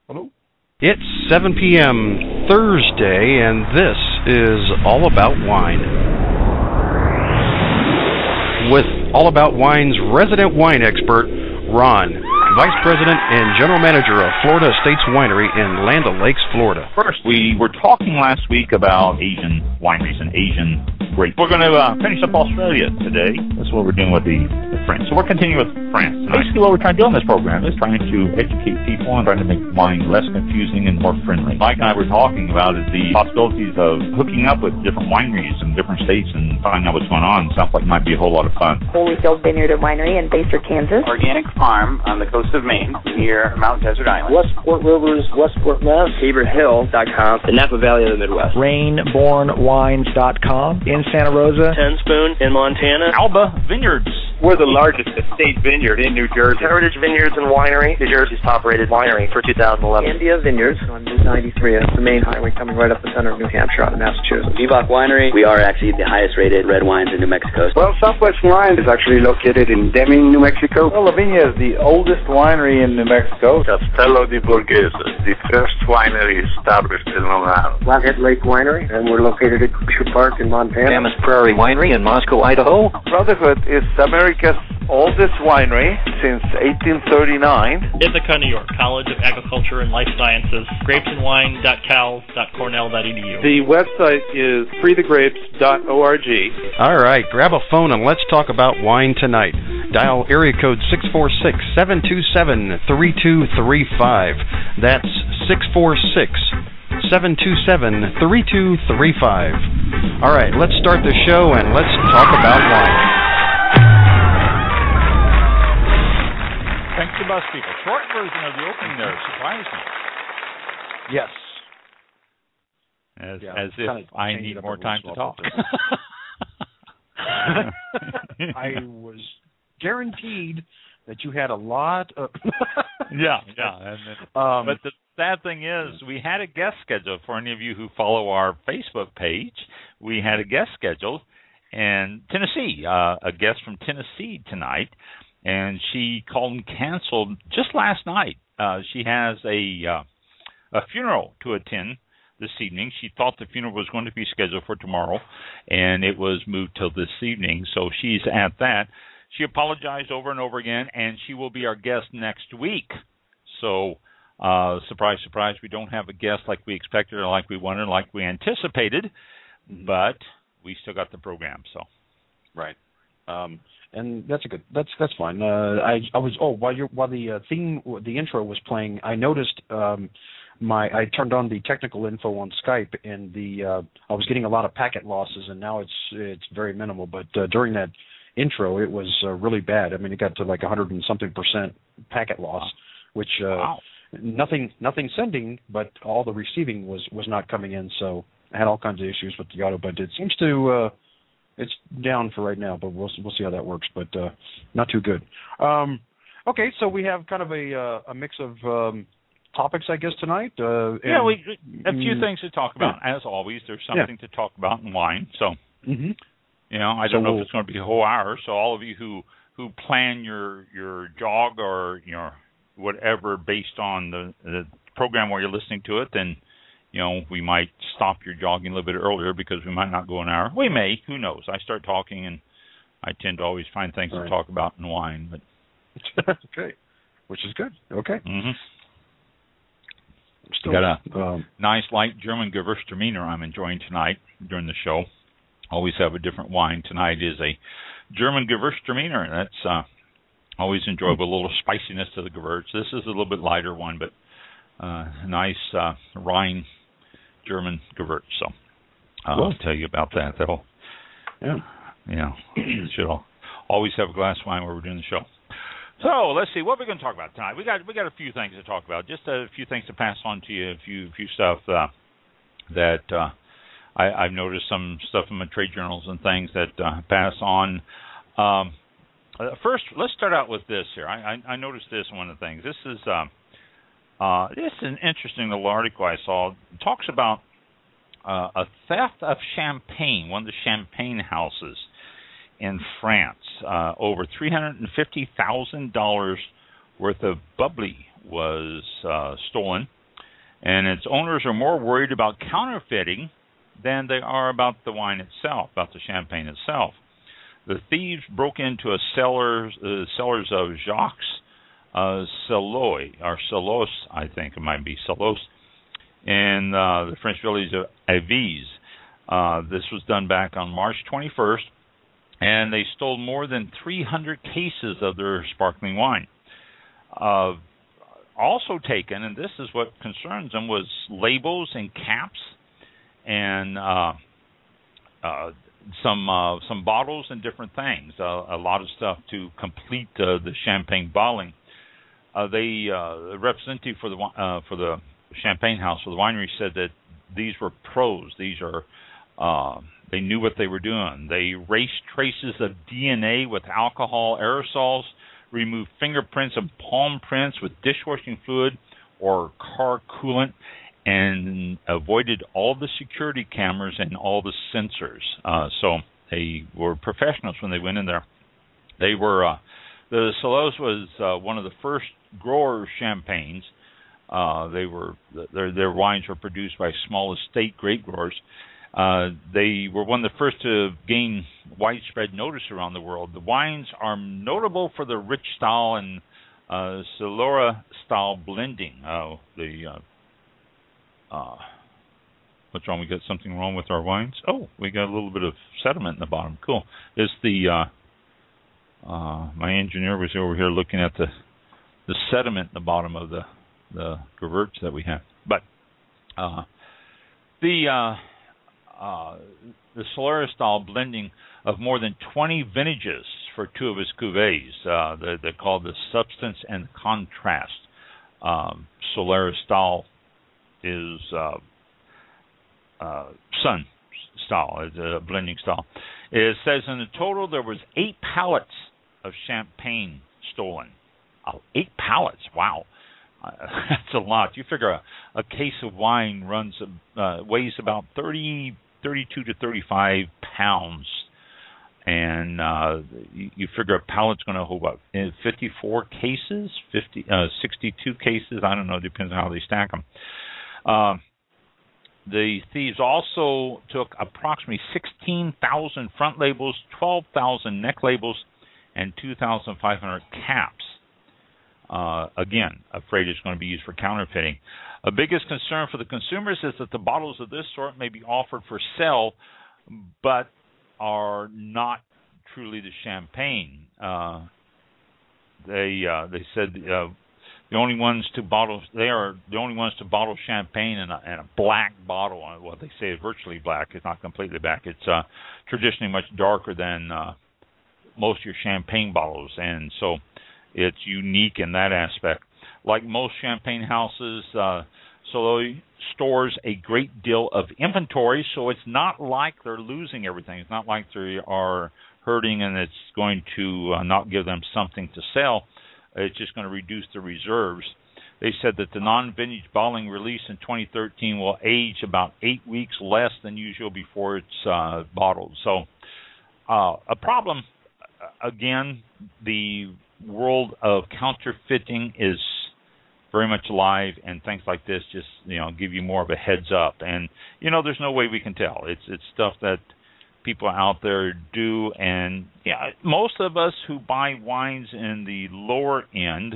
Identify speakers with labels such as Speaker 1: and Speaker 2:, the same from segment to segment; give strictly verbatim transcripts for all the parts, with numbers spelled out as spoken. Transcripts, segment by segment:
Speaker 1: Hello?
Speaker 2: It's seven p.m. Thursday, and this is All About Wine. With All About Wine's resident wine expert, Ron, Vice President and General Manager of Florida Estates Winery in Land O'Lakes, Florida.
Speaker 3: First, we were talking last week about Asian wineries and Asian grapes. We're going to uh, finish up Australia today. That's what we're doing with the with France. So we're continuing with France. Basically, what we're trying to do on this program is trying to educate people and trying to make wine less confusing and more friendly. Mike and I were talking about is the possibilities of hooking up with different wineries in different states and finding out what's going on. Sounds like it might be a whole lot of fun.
Speaker 4: Holyfield Vineyard and Winery in Baser, Kansas.
Speaker 5: Organic Farm on the coast of Maine near Mount Desert Island.
Speaker 6: Westport Rivers, Westport, Mass.
Speaker 7: Tabor Hill dot com. The Napa Valley of the Midwest.
Speaker 8: Rainborn Wines dot com in Santa Rosa.
Speaker 7: Ten Spoon in Montana.
Speaker 3: Alba Vineyards.
Speaker 9: We're the largest estate vineyard in New Jersey.
Speaker 7: Heritage Vineyards and Winery, New Jersey's top-rated winery for two thousand eleven.
Speaker 6: India Vineyards on Route ninety-three. That's the main highway coming right up the center of New Hampshire out of Massachusetts.
Speaker 7: Bebach Winery. We are actually the highest-rated red wines in New Mexico.
Speaker 9: Well, Southwest Wine is actually located in Deming, New Mexico.
Speaker 10: Well, La Viña is the oldest winery in New Mexico.
Speaker 11: Castello di Borghese, the first winery established in Long Island.
Speaker 6: Flathead Lake Winery, and we're located at Glacier Park in Montana.
Speaker 7: Mammoth Prairie Winery in Moscow, Idaho.
Speaker 10: Brotherhood is America's oldest winery since eighteen thirty-nine.
Speaker 12: Ithaca, New York, College of Agriculture and Life Sciences, grapes and wine dot cal dot cornell dot e d u.
Speaker 10: The website is free the grapes dot org.
Speaker 2: All right, grab a phone and let's talk about wine tonight. Dial area code six four six, seven two seven, three two three five. That's six four six, seven two seven, three two three five. All right, let's start the show and let's talk about wine.
Speaker 3: Thanks to Bus People. Short version of the opening there surprised me.
Speaker 1: Yes.
Speaker 3: As,
Speaker 1: yeah,
Speaker 3: as if I need more time to talk.
Speaker 1: I was guaranteed that you had a lot of...
Speaker 3: yeah, yeah. And then, um, but the sad thing is, we had a guest scheduled. For any of you who follow our Facebook page, we had a guest scheduled, and Tennessee, uh, a guest from Tennessee tonight, and she called and canceled just last night. Uh, she has a uh, a funeral to attend this evening. She thought the funeral was going to be scheduled for tomorrow, and it was moved till this evening, so she's at that. She apologized over and over again, and she will be our guest next week. So, uh, surprise, surprise, we don't have a guest like we expected or like we wanted, like we anticipated, but we still got the program. So,
Speaker 1: right. Um, and that's a good. That's that's fine. Uh, I I was oh while you while the uh, theme the intro was playing, I noticed um, my I turned on the technical info on Skype, and the uh, I was getting a lot of packet losses, and now it's it's very minimal. But uh, during that intro, it was uh, really bad. I mean, it got to like a hundred and something percent packet loss, which uh,
Speaker 3: wow.
Speaker 1: nothing nothing sending, but all the receiving was was not coming in. So I had all kinds of issues with the auto, but it seems to. Uh, It's down for right now, but we'll we'll see how that works. But uh, not too good. Um, okay, so we have kind of a uh, a mix of um, topics, I guess, tonight. Uh,
Speaker 3: yeah,
Speaker 1: and,
Speaker 3: we a few
Speaker 1: mm,
Speaker 3: things to talk about.
Speaker 1: yeah.
Speaker 3: As always, there's something
Speaker 1: yeah.
Speaker 3: to talk about in wine. So,
Speaker 1: mm-hmm.
Speaker 3: you know, I
Speaker 1: so
Speaker 3: don't know
Speaker 1: we'll,
Speaker 3: if it's going to be a whole hour. So, all of you who who plan your your jog or you know whatever based on the, the program where you're listening to it, then. You know, we might stop your jogging a little bit earlier because we might not go an hour. We may. Who knows? I start talking, and I tend to always find things
Speaker 1: right.
Speaker 3: to talk about in wine. But
Speaker 1: okay, which is good. Okay.
Speaker 3: Mm-hmm.
Speaker 1: Still,
Speaker 3: got a
Speaker 1: um,
Speaker 3: nice light German Gewürztraminer I'm enjoying tonight during the show. Always have a different wine. Tonight is a German Gewürztraminer. That's uh, always enjoyable. A little spiciness to the Gewürz. This is a little bit lighter one, but uh, nice uh, Rhine German Gewürz. So uh,
Speaker 1: cool.
Speaker 3: I'll tell you about that. That'll,
Speaker 1: yeah,
Speaker 3: you know, should always have a glass of wine while we're doing the show. So let's see what we're going to talk about tonight. We got we got a few things to talk about. Just a few things to pass on to you. A few few stuff uh, that uh, I, I've noticed. Some stuff in my trade journals and things that uh, pass on. Um, uh, first, let's start out with this here. I, I, I noticed this one of the things. This is. Uh, Uh, this is an interesting little article I saw. It talks about uh, a theft of champagne, one of the champagne houses in France. Uh, over three hundred fifty thousand dollars worth of bubbly was uh, stolen and its owners are more worried about counterfeiting than they are about the wine itself, about the champagne itself. The thieves broke into a cellar, uh, cellars of Jacques uh, Saloy, or Salos, I think it might be Salos, in uh, the French village of Aviz. Uh, this was done back on March twenty-first, and they stole more than three hundred cases of their sparkling wine. Uh, also taken, and this is what concerns them, was labels and caps and uh, uh, some uh, some bottles and different things, uh, a lot of stuff to complete uh, the champagne bottling. Uh, they uh, the representative for the uh, for the champagne house, for the winery, said that these were pros. These are uh, they knew what they were doing. They erased traces of D N A with alcohol aerosols, removed fingerprints and palm prints with dishwashing fluid or car coolant, and avoided all the security cameras and all the sensors. Uh, so they were professionals when they went in there. They were uh, the Salos was uh, one of the first grower champagnes. Uh, they were their their wines were produced by small estate grape growers. Uh, they were one of the first to gain widespread notice around the world. The wines are notable for the rich style and uh, Solera style blending. Uh, the uh, uh, what's wrong? We got something wrong with our wines? Oh, we got a little bit of sediment in the bottom. Cool. It's the uh, uh, my engineer was over here looking at the the sediment in the bottom of the the Gewürz that we have. But uh, the uh, uh, the Solera style blending of more than twenty vintages for two of his cuvées. Uh, they're, they're called the Substance and Contrast. Um, Solera style is uh, uh, Sun style, is a blending style. It says in the total there was eight pallets of champagne stolen. Oh, eight pallets! Wow. Uh, that's a lot. You figure a, a case of wine runs uh, weighs about thirty, thirty-two to thirty-five pounds, and uh, you, you figure a pallet's going to hold about fifty-four cases, fifty, uh, sixty-two cases. I don't know. Depends on how they stack them. Uh, the thieves also took approximately sixteen thousand front labels, twelve thousand neck labels, and two thousand five hundred caps. Uh, again, afraid it's going to be used for counterfeiting. A biggest concern for the consumers is that the bottles of this sort may be offered for sale, but are not truly the champagne. Uh, they uh, they said uh, the only ones to bottle they are the only ones to bottle champagne in a, in a black bottle. What they say is virtually black. It's not completely black. It's uh, traditionally much darker than uh, most of your champagne bottles, and so it's unique in that aspect. Like most champagne houses, uh, Saloy stores a great deal of inventory, so it's not like they're losing everything. It's not like they are hurting and it's going to uh, not give them something to sell. It's just going to reduce the reserves. They said that the non-vintage bottling release in twenty thirteen will age about eight weeks less than usual before it's uh, bottled. So uh, a problem, again, the world of counterfeiting is very much alive, and things like this just, you know, give you more of a heads up. And, you know, there's no way we can tell. It's it's stuff that people out there do, and yeah, most of us who buy wines in the lower end,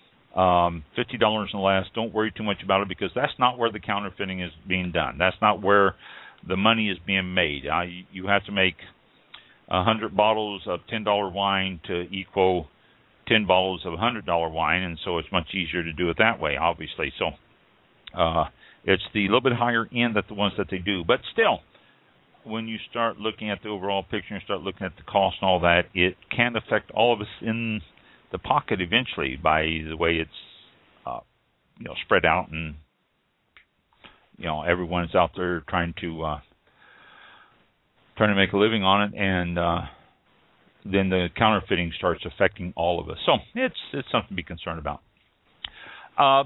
Speaker 3: um, fifty dollars and less, don't worry too much about it, because that's not where the counterfeiting is being done. That's not where the money is being made. Uh, you, you have to make one hundred bottles of ten dollar wine to equal ten bottles of one hundred dollar wine, and so it's much easier to do it that way, obviously. So uh, it's the little bit higher end that the ones that they do. But still, when you start looking at the overall picture and start looking at the cost and all that, it can affect all of us in the pocket eventually by the way it's uh, you know, spread out, and you know, everyone's out there trying to uh, trying to make a living on it, and uh, then the counterfeiting starts affecting all of us. So it's it's something to be concerned about. A uh,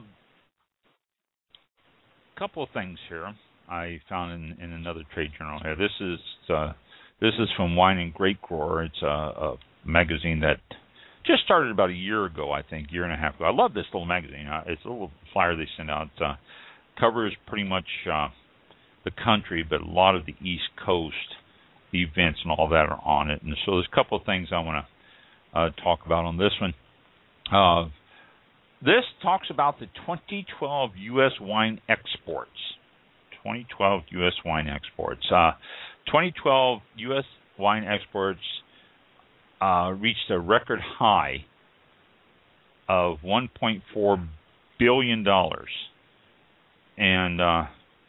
Speaker 3: couple of things here I found in, in another trade journal here. This is uh, this is from Wine and Grape Grower. It's a, a magazine that just started about a year ago, I think, year and a half ago. I love this little magazine. Uh, it's a little flyer they send out. Uh, covers pretty much uh, the country, but a lot of the East Coast events and all that are on it. And so there's a couple of things I want to uh, talk about on this one. Uh, this talks about the twenty twelve U S wine exports. twenty twelve U S wine exports. Uh, twenty twelve U S wine exports uh, reached a record high of one point four billion dollars. And uh,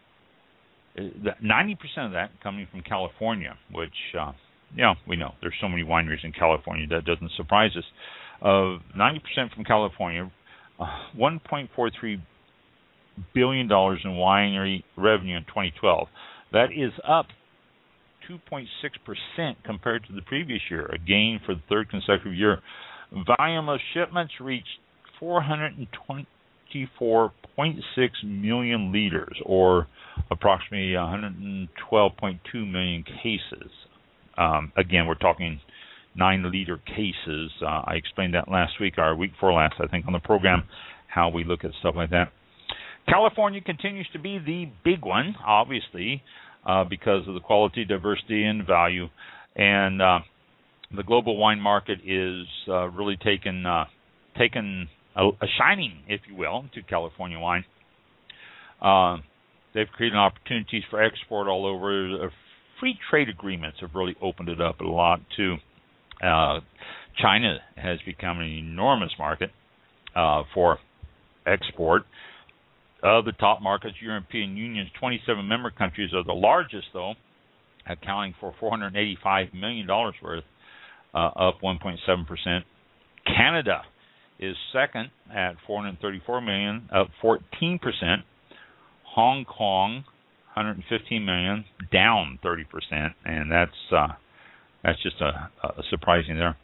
Speaker 3: ninety percent of that coming from California, which, uh, yeah, we know. There's so many wineries in California, that doesn't surprise us. Uh, ninety percent from California, uh, one point four three billion dollars in winery revenue in twenty twelve. That is up two point six percent compared to the previous year, a gain for the third consecutive year. Volume of shipments reached four hundred twenty-four point six million liters, or approximately one hundred twelve point two million cases. Um, again, we're talking nine-liter cases. Uh, I explained that last week, or week before last, I think, on the program, how we look at stuff like that. California continues to be the big one, obviously, uh, because of the quality, diversity, and value. And uh, the global wine market is uh, really taken uh, taken a, a shining, if you will, to California wine. Uh, they've created opportunities for export all over. Uh, free trade agreements have really opened it up a lot, too. Uh, China has become an enormous market uh, for export. Uh, the top markets, European Union's twenty-seven member countries are the largest, though, accounting for four hundred eighty-five million dollars worth, uh, up one point seven percent. Canada is second at four hundred thirty-four million dollars, up fourteen percent. Hong Kong, one hundred fifteen million dollars, down thirty percent, and that's uh, that's just a, a surprising there.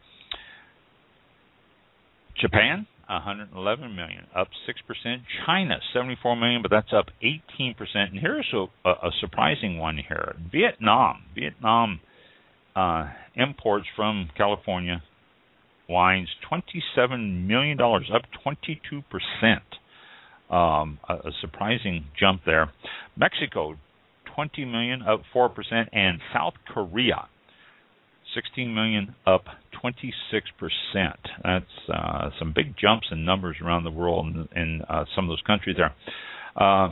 Speaker 3: Japan, one hundred eleven million dollars, up six percent. China, seventy-four million dollars, but that's up eighteen percent. And here's a, a surprising one here. Vietnam. Vietnam uh, imports from California wines, twenty-seven million dollars, up twenty-two percent. Um, a, a surprising jump there. Mexico, twenty million dollars, up four percent. And South Korea, sixteen million dollars, up twenty-six percent. That's uh, some big jumps in numbers around the world in, in uh, some of those countries there. Uh,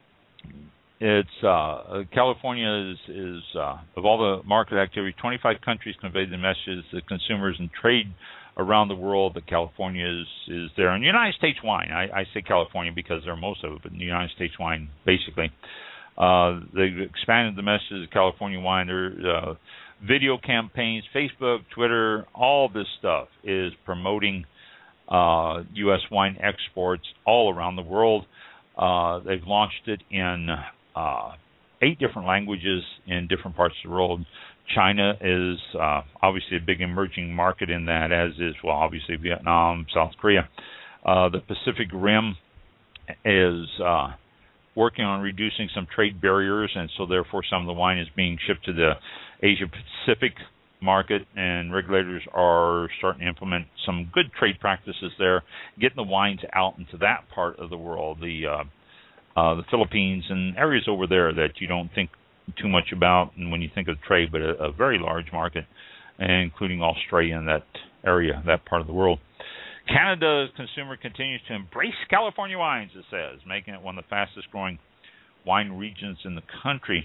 Speaker 3: it's uh, California is, is uh, of all the market activity, twenty-five countries conveyed the messages to consumers and trade around the world that California is, is there. And United States wine, I, I say California because they're most of it, but United States wine, basically. Uh, they've expanded the message of California wine. There uh, video campaigns, Facebook, Twitter, all this stuff is promoting uh, U S wine exports all around the world. Uh, they've launched it in uh, eight different languages in different parts of the world. China is uh, obviously a big emerging market in that, as is, well, obviously Vietnam, South Korea. Uh, the Pacific Rim is uh, working on reducing some trade barriers, and so therefore some of the wine is being shipped to the Asia-Pacific market, and regulators are starting to implement some good trade practices there, getting the wines out into that part of the world, the uh, uh, the Philippines and areas over there that you don't think too much about and when you think of trade, but a, a very large market, including Australia and that area, that part of the world. Canada's consumer continues to embrace California wines, it says, making it one of the fastest-growing wine regions in the country.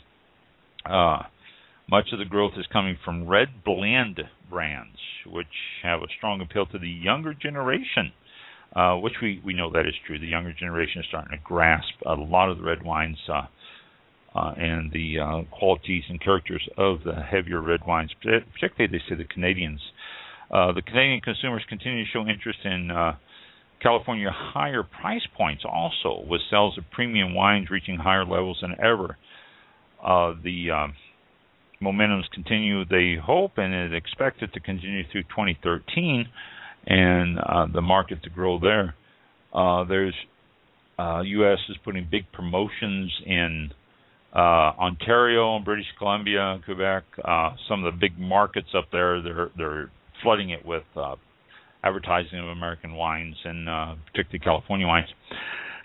Speaker 3: Uh, much of the growth is coming from red blend brands, which have a strong appeal to the younger generation, uh, which we, we know that is true. The younger generation is starting to grasp a lot of the red wines uh, uh, and the uh, qualities and characters of the heavier red wines, particularly, they say, the Canadians. Uh, the Canadian consumers continue to show interest in uh, California higher price points also, with sales of premium wines reaching higher levels than ever. Uh, the uh, momentums continue, they hope, and is expected to continue through twenty thirteen, and uh, the market to grow there. Uh, there's uh, U S is putting big promotions in uh, Ontario, British Columbia, Quebec, uh, some of the big markets up there. They're they're flooding it with uh, advertising of American wines and uh, particularly California wines.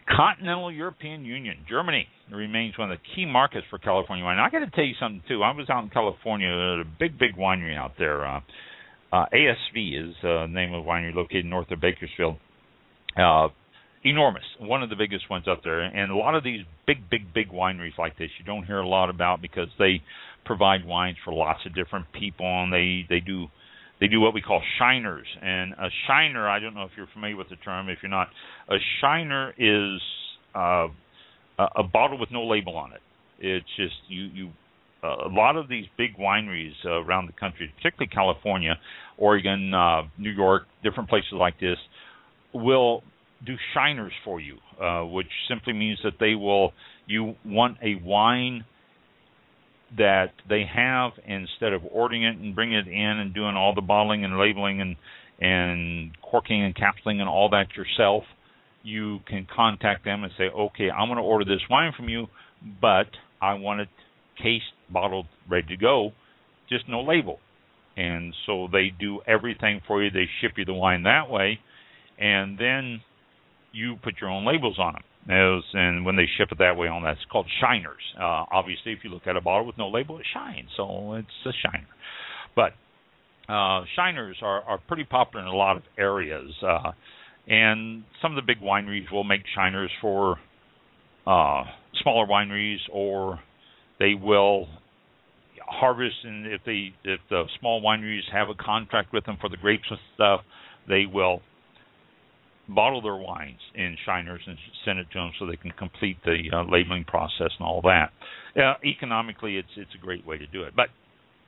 Speaker 3: Continental European Union, Germany, remains one of the key markets for California wine. I got to tell you something, too. I was out in California at a big, big winery out there. Uh, uh, A S V is uh, the name of the winery located north of Bakersfield. Uh, enormous, one of the biggest ones up there. And a lot of these big, big, big wineries like this you don't hear a lot about because they provide wines for lots of different people, and they, they do They do what we call shiners. And a shiner, I don't know if you're familiar with the term. If you're not, a shiner is uh, a, a bottle with no label on it. It's just you. you uh, a lot of these big wineries uh, around the country, particularly California, Oregon, uh, New York, different places like this, will do shiners for you, uh, which simply means that they will. You want a wine that they have, instead of ordering it and bringing it in and doing all the bottling and labeling and and corking and capsuling and all that yourself, you can contact them and say, okay, I'm going to order this wine from you, but I want it cased, bottled, ready to go, just no label. And so they do everything for you. They ship you the wine that way, and then you put your own labels on them. As, and when they ship it that way on, that's called shiners. Uh, obviously, if you look at a bottle with no label, it shines, so it's a shiner. But uh, shiners are, are pretty popular in a lot of areas, uh, and some of the big wineries will make shiners for uh, smaller wineries, or they will harvest. And if they if the small wineries have a contract with them for the grapes and stuff, they will bottle their wines in shiners and send it to them so they can complete the uh, labeling process and all that. Uh, economically, it's it's a great way to do it. But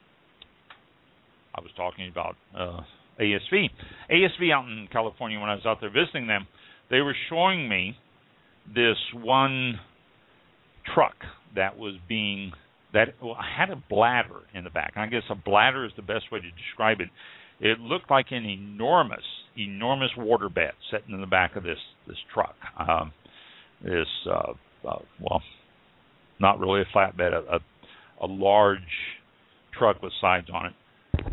Speaker 3: I was talking about uh, A S V. A S V out in California, when I was out there visiting them, they were showing me this one truck that was being, that well, had a bladder in the back. And I guess a bladder is the best way to describe it. It looked like an enormous, enormous waterbed sitting in the back of this this truck. Um, this, uh, uh, well, not really a flatbed, a, a, a large truck with sides on it.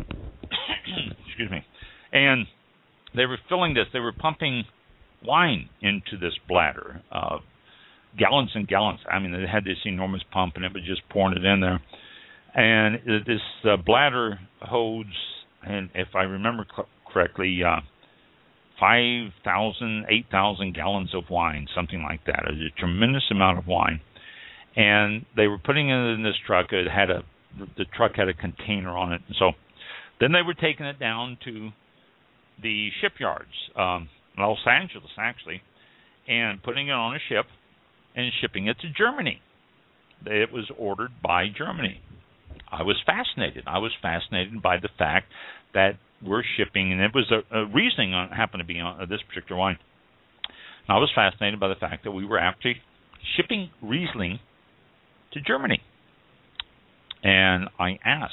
Speaker 3: Excuse me. And they were filling this. They were pumping wine into this bladder, uh, gallons and gallons. I mean, they had this enormous pump, and it was just pouring it in there. And this uh, bladder holds, and if I remember cl- correctly, uh, five thousand, eight thousand gallons of wine, something like that. It was a tremendous amount of wine. And they were putting it in this truck. It had a, the truck had a container on it. And so then they were taking it down to the shipyards, um, Los Angeles, actually, and putting it on a ship and shipping it to Germany. It was ordered by Germany. I was fascinated. I was fascinated by the fact that we're shipping, and it was a, a reasoning on, happened to be on uh, this particular wine. And I was fascinated by the fact that we were actually shipping Riesling to Germany. And I asked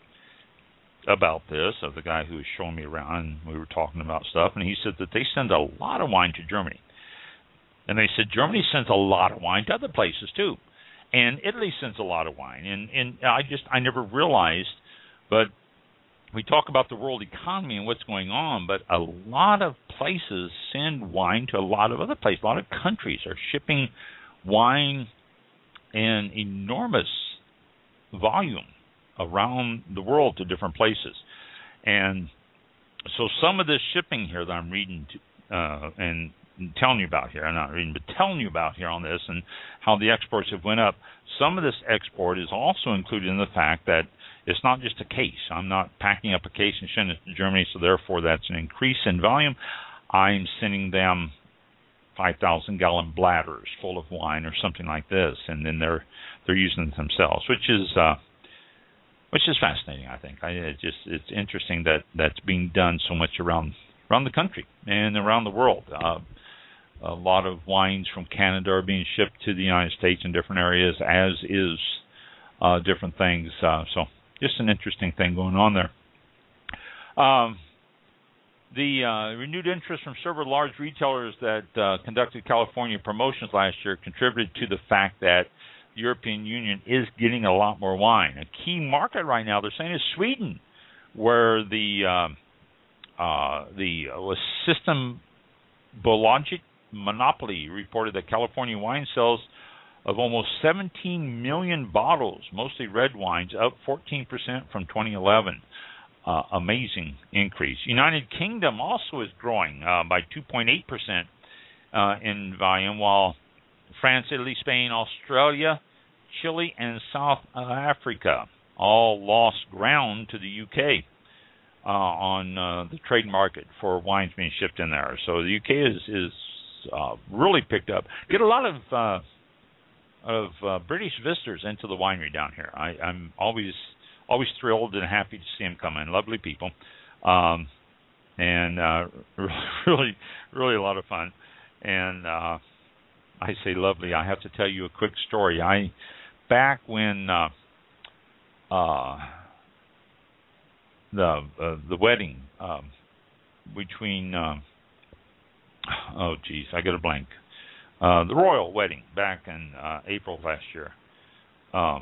Speaker 3: about this of the guy who was showing me around, and we were talking about stuff, and he said that they send a lot of wine to Germany. And they said Germany sends a lot of wine to other places too. And Italy sends a lot of wine. And, and I just, I never realized, but we talk about the world economy and what's going on, but a lot of places send wine to a lot of other places. A lot of countries are shipping wine in enormous volume around the world to different places. And so some of this shipping here that I'm reading to, uh, and telling you about here, I'm not reading, but telling you about here on this and how the exports have went up. Some of this export is also included in the fact that it's not just a case. I'm not packing up a case and sending it to Germany, so therefore that's an increase in volume. I'm sending them five thousand gallon bladders full of wine or something like this, and then they're they're using it themselves, which is uh, which is fascinating. I think I, it just it's interesting that that's being done so much around around the country and around the world. Uh, A lot of wines from Canada are being shipped to the United States in different areas, as is uh, different things. Uh, so just an interesting thing going on there. Um, the uh, renewed interest from several large retailers that uh, conducted California promotions last year contributed to the fact that the European Union is getting a lot more wine. A key market right now, they're saying, is Sweden, where the uh, uh, the uh, Systembolaget Monopoly reported that California wine sales of almost seventeen million bottles, mostly red wines, up fourteen percent from twenty eleven. Uh, amazing increase. United Kingdom also is growing uh, by two point eight percent uh, in volume, while France, Italy, Spain, Australia, Chile, and South Africa all lost ground to the U K uh, on uh, the trade market for wines being shipped in there. So the U K is is uh, really picked up. Get a lot of uh, of uh, British visitors into the winery down here. I, I'm always always thrilled and happy to see them come in. Lovely people, um, and uh, really really a lot of fun. And uh, I say lovely. I have to tell you a quick story. I back when uh, uh, the uh, the wedding um, between uh, oh geez, I got a blank. Uh, the royal wedding back in uh, April of last year, um,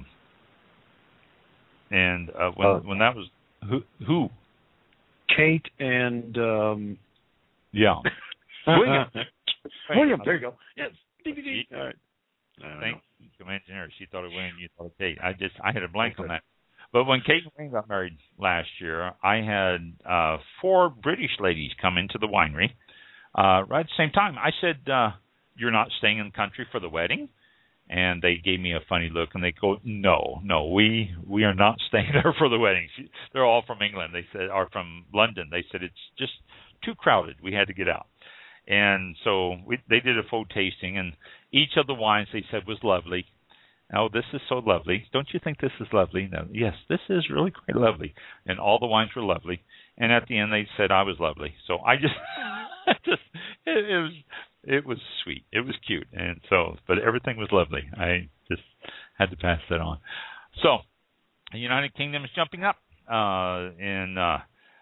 Speaker 3: and uh, when uh, when that was who who
Speaker 1: Kate and um,
Speaker 3: yeah
Speaker 1: William William there you go yes all right.
Speaker 3: Thank you, engineer. She thought of William, you thought of Kate. I just I had a blank on that. But when Kate and Wayne got married last year, I had uh, four British ladies come into the winery uh, right at the same time. I said, uh, "You're not staying in the country for the wedding?" And they gave me a funny look, and they go, "No, no, we we are not staying there for the wedding." She, they're all from England. They said, or from London. They said it's just too crowded. We had to get out. And so we, they did a faux tasting, and each of the wines they said was lovely. Oh, this is so lovely. Don't you think this is lovely? No, yes, this is really quite lovely. And all the wines were lovely. And at the end they said I was lovely. So I just, just it, it was it was sweet. It was cute. And so, but everything was lovely. I just had to pass that on. So the United Kingdom is jumping up uh, in uh,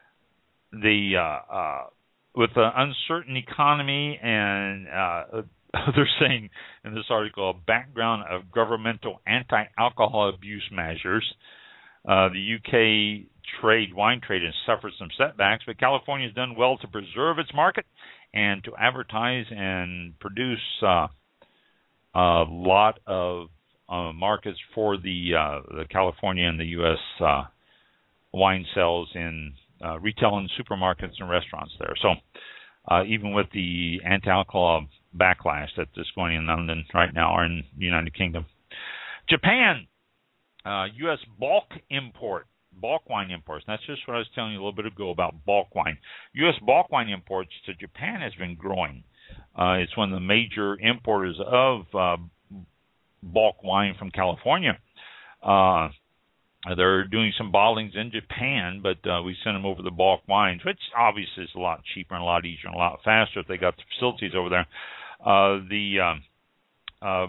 Speaker 3: the uh, uh, with the uncertain economy, and uh, they're saying in this article, a background of governmental anti-alcohol abuse measures. Uh, the U K trade, wine trade, has suffered some setbacks, but California has done well to preserve its market and to advertise and produce uh, a lot of uh, markets for the uh, the California and the U S uh, wine sales in Uh, retail and supermarkets and restaurants there. So uh, even with the anti-alcohol backlash that is going in London right now, or in the United Kingdom. Japan, uh, U S bulk import, bulk wine imports. And that's just what I was telling you a little bit ago about bulk wine. U S bulk wine imports to Japan has been growing. Uh, it's one of the major importers of uh, bulk wine from California. Uh They're doing some bottlings in Japan, but uh, we send them over the bulk wines, which obviously is a lot cheaper and a lot easier and a lot faster if they got the facilities over there. Uh, the um, uh,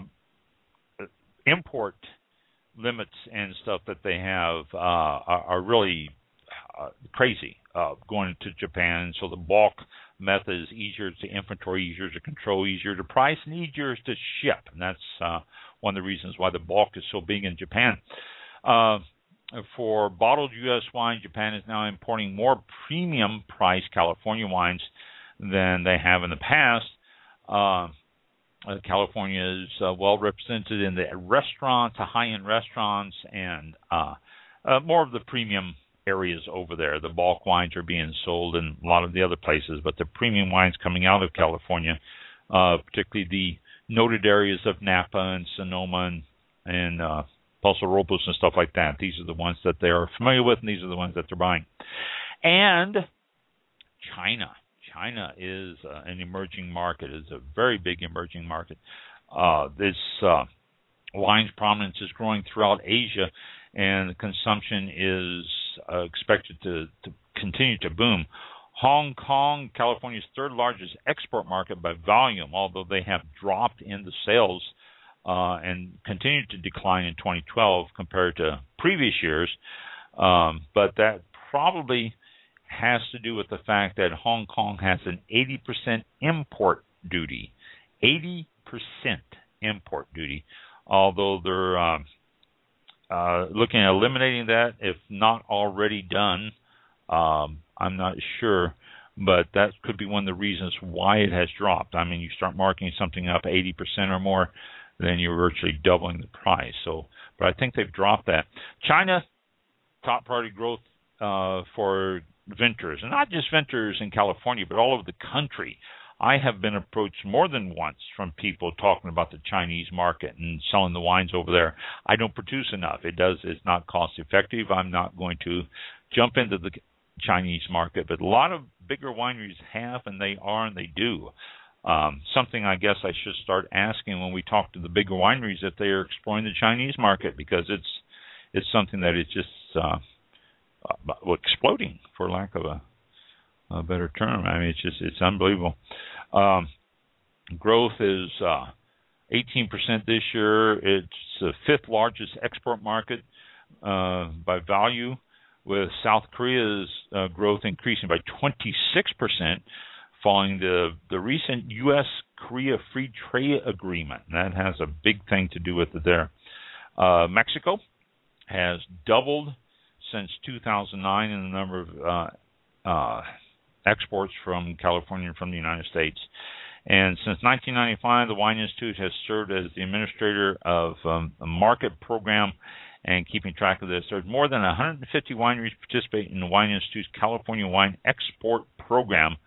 Speaker 3: import limits and stuff that they have uh, are, are really uh, crazy uh, going to Japan. So the bulk method is easier to inventory, easier to control, easier to price, and easier to ship. And that's uh, one of the reasons why the bulk is so big in Japan. Uh, For bottled U S wine, Japan is now importing more premium priced California wines than they have in the past. Uh, California is uh, well represented in the restaurant to high-end restaurants and uh, uh, more of the premium areas over there. The bulk wines are being sold in a lot of the other places, but the premium wines coming out of California, uh, particularly the noted areas of Napa and Sonoma and, and uh, Paso Robles and stuff like that. These are the ones that they are familiar with, and these are the ones that they're buying. And China. China is uh, an emerging market. It's a very big emerging market. Uh, this uh, wine's prominence is growing throughout Asia, and the consumption is uh, expected to, to continue to boom. Hong Kong, California's third largest export market by volume, although they have dropped in the sales Uh, and continued to decline in twenty twelve compared to previous years. Um, but that probably has to do with the fact that Hong Kong has an eighty percent import duty. eighty percent import duty, although they're uh, uh, looking at eliminating that, if not already done. Um, I'm not sure. but that could be one of the reasons why it has dropped. I mean, you start marking something up eighty percent or more, then you're virtually doubling the price. So, but I think they've dropped that. China, top priority growth uh, for vintners, and not just vintners in California, but all over the country. I have been approached more than once from people talking about the Chinese market and selling the wines over there. I don't produce enough. It does. It's not cost effective. I'm not going to jump into the Chinese market, but a lot of bigger wineries have, and they are, and they do. Um, something I guess I should start asking when we talk to the bigger wineries if they are exploring the Chinese market, because it's it's something that is just uh, uh, exploding, for lack of a A better term. I mean, it's just it's unbelievable. Um, growth is uh, eighteen percent this year. It's the fifth largest export market uh, by value, with South Korea's uh, growth increasing by twenty-six percent, following the the recent U S Korea Free Trade Agreement. That has a big thing to do with it there. Uh, Mexico has doubled since two thousand nine in the number of uh, uh, exports from California and from the United States. And since nineteen ninety-five, the Wine Institute has served as the administrator of um, a market program and keeping track of this. There's more than one hundred fifty wineries participate in the Wine Institute's California Wine Export Program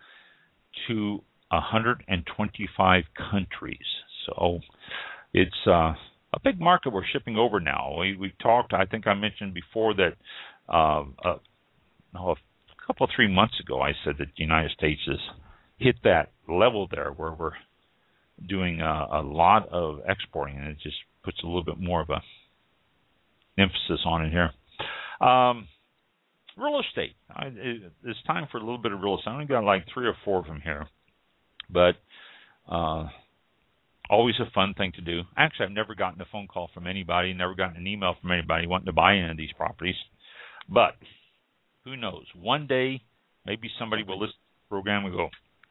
Speaker 3: to one hundred twenty-five countries. So it's uh, a big market we're shipping over now. We, we've talked, I think I mentioned before that uh, uh, no, a couple, three months ago, I said that the United States has hit that level there where we're doing a, a lot of exporting, and it just puts a little bit more of a emphasis on it here. Um, real estate. I, it, it's time for a little bit of real estate. I only got like three or four of them here, but uh, always a fun thing to do. Actually, I've never gotten a phone call from anybody, never gotten an email from anybody wanting to buy any of these properties, but who knows? One day, maybe somebody will listen to the program and go,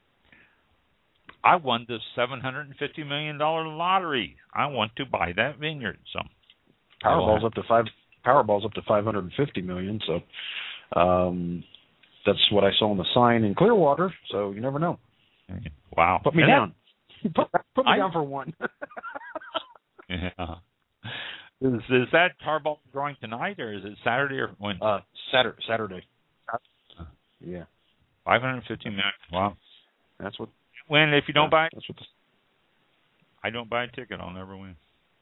Speaker 3: I won the seven hundred fifty million dollars lottery. I want to buy that vineyard. So
Speaker 1: Powerball's up to five. Powerball's up to five hundred fifty million. So um, that's what I saw on the sign in Clearwater. So you never know.
Speaker 3: Wow!
Speaker 1: Put me
Speaker 3: and
Speaker 1: down. Put, put me
Speaker 3: I,
Speaker 1: down for one.
Speaker 3: yeah. Is, is that Powerball drawing tonight, or is it Saturday or when?
Speaker 1: Uh, Saturday. Saturday. Yeah.
Speaker 3: Five hundred fifty million. Wow.
Speaker 1: That's what.
Speaker 3: When if you don't
Speaker 1: yeah,
Speaker 3: buy,
Speaker 1: that's what the,
Speaker 3: I don't buy a ticket, I'll never win.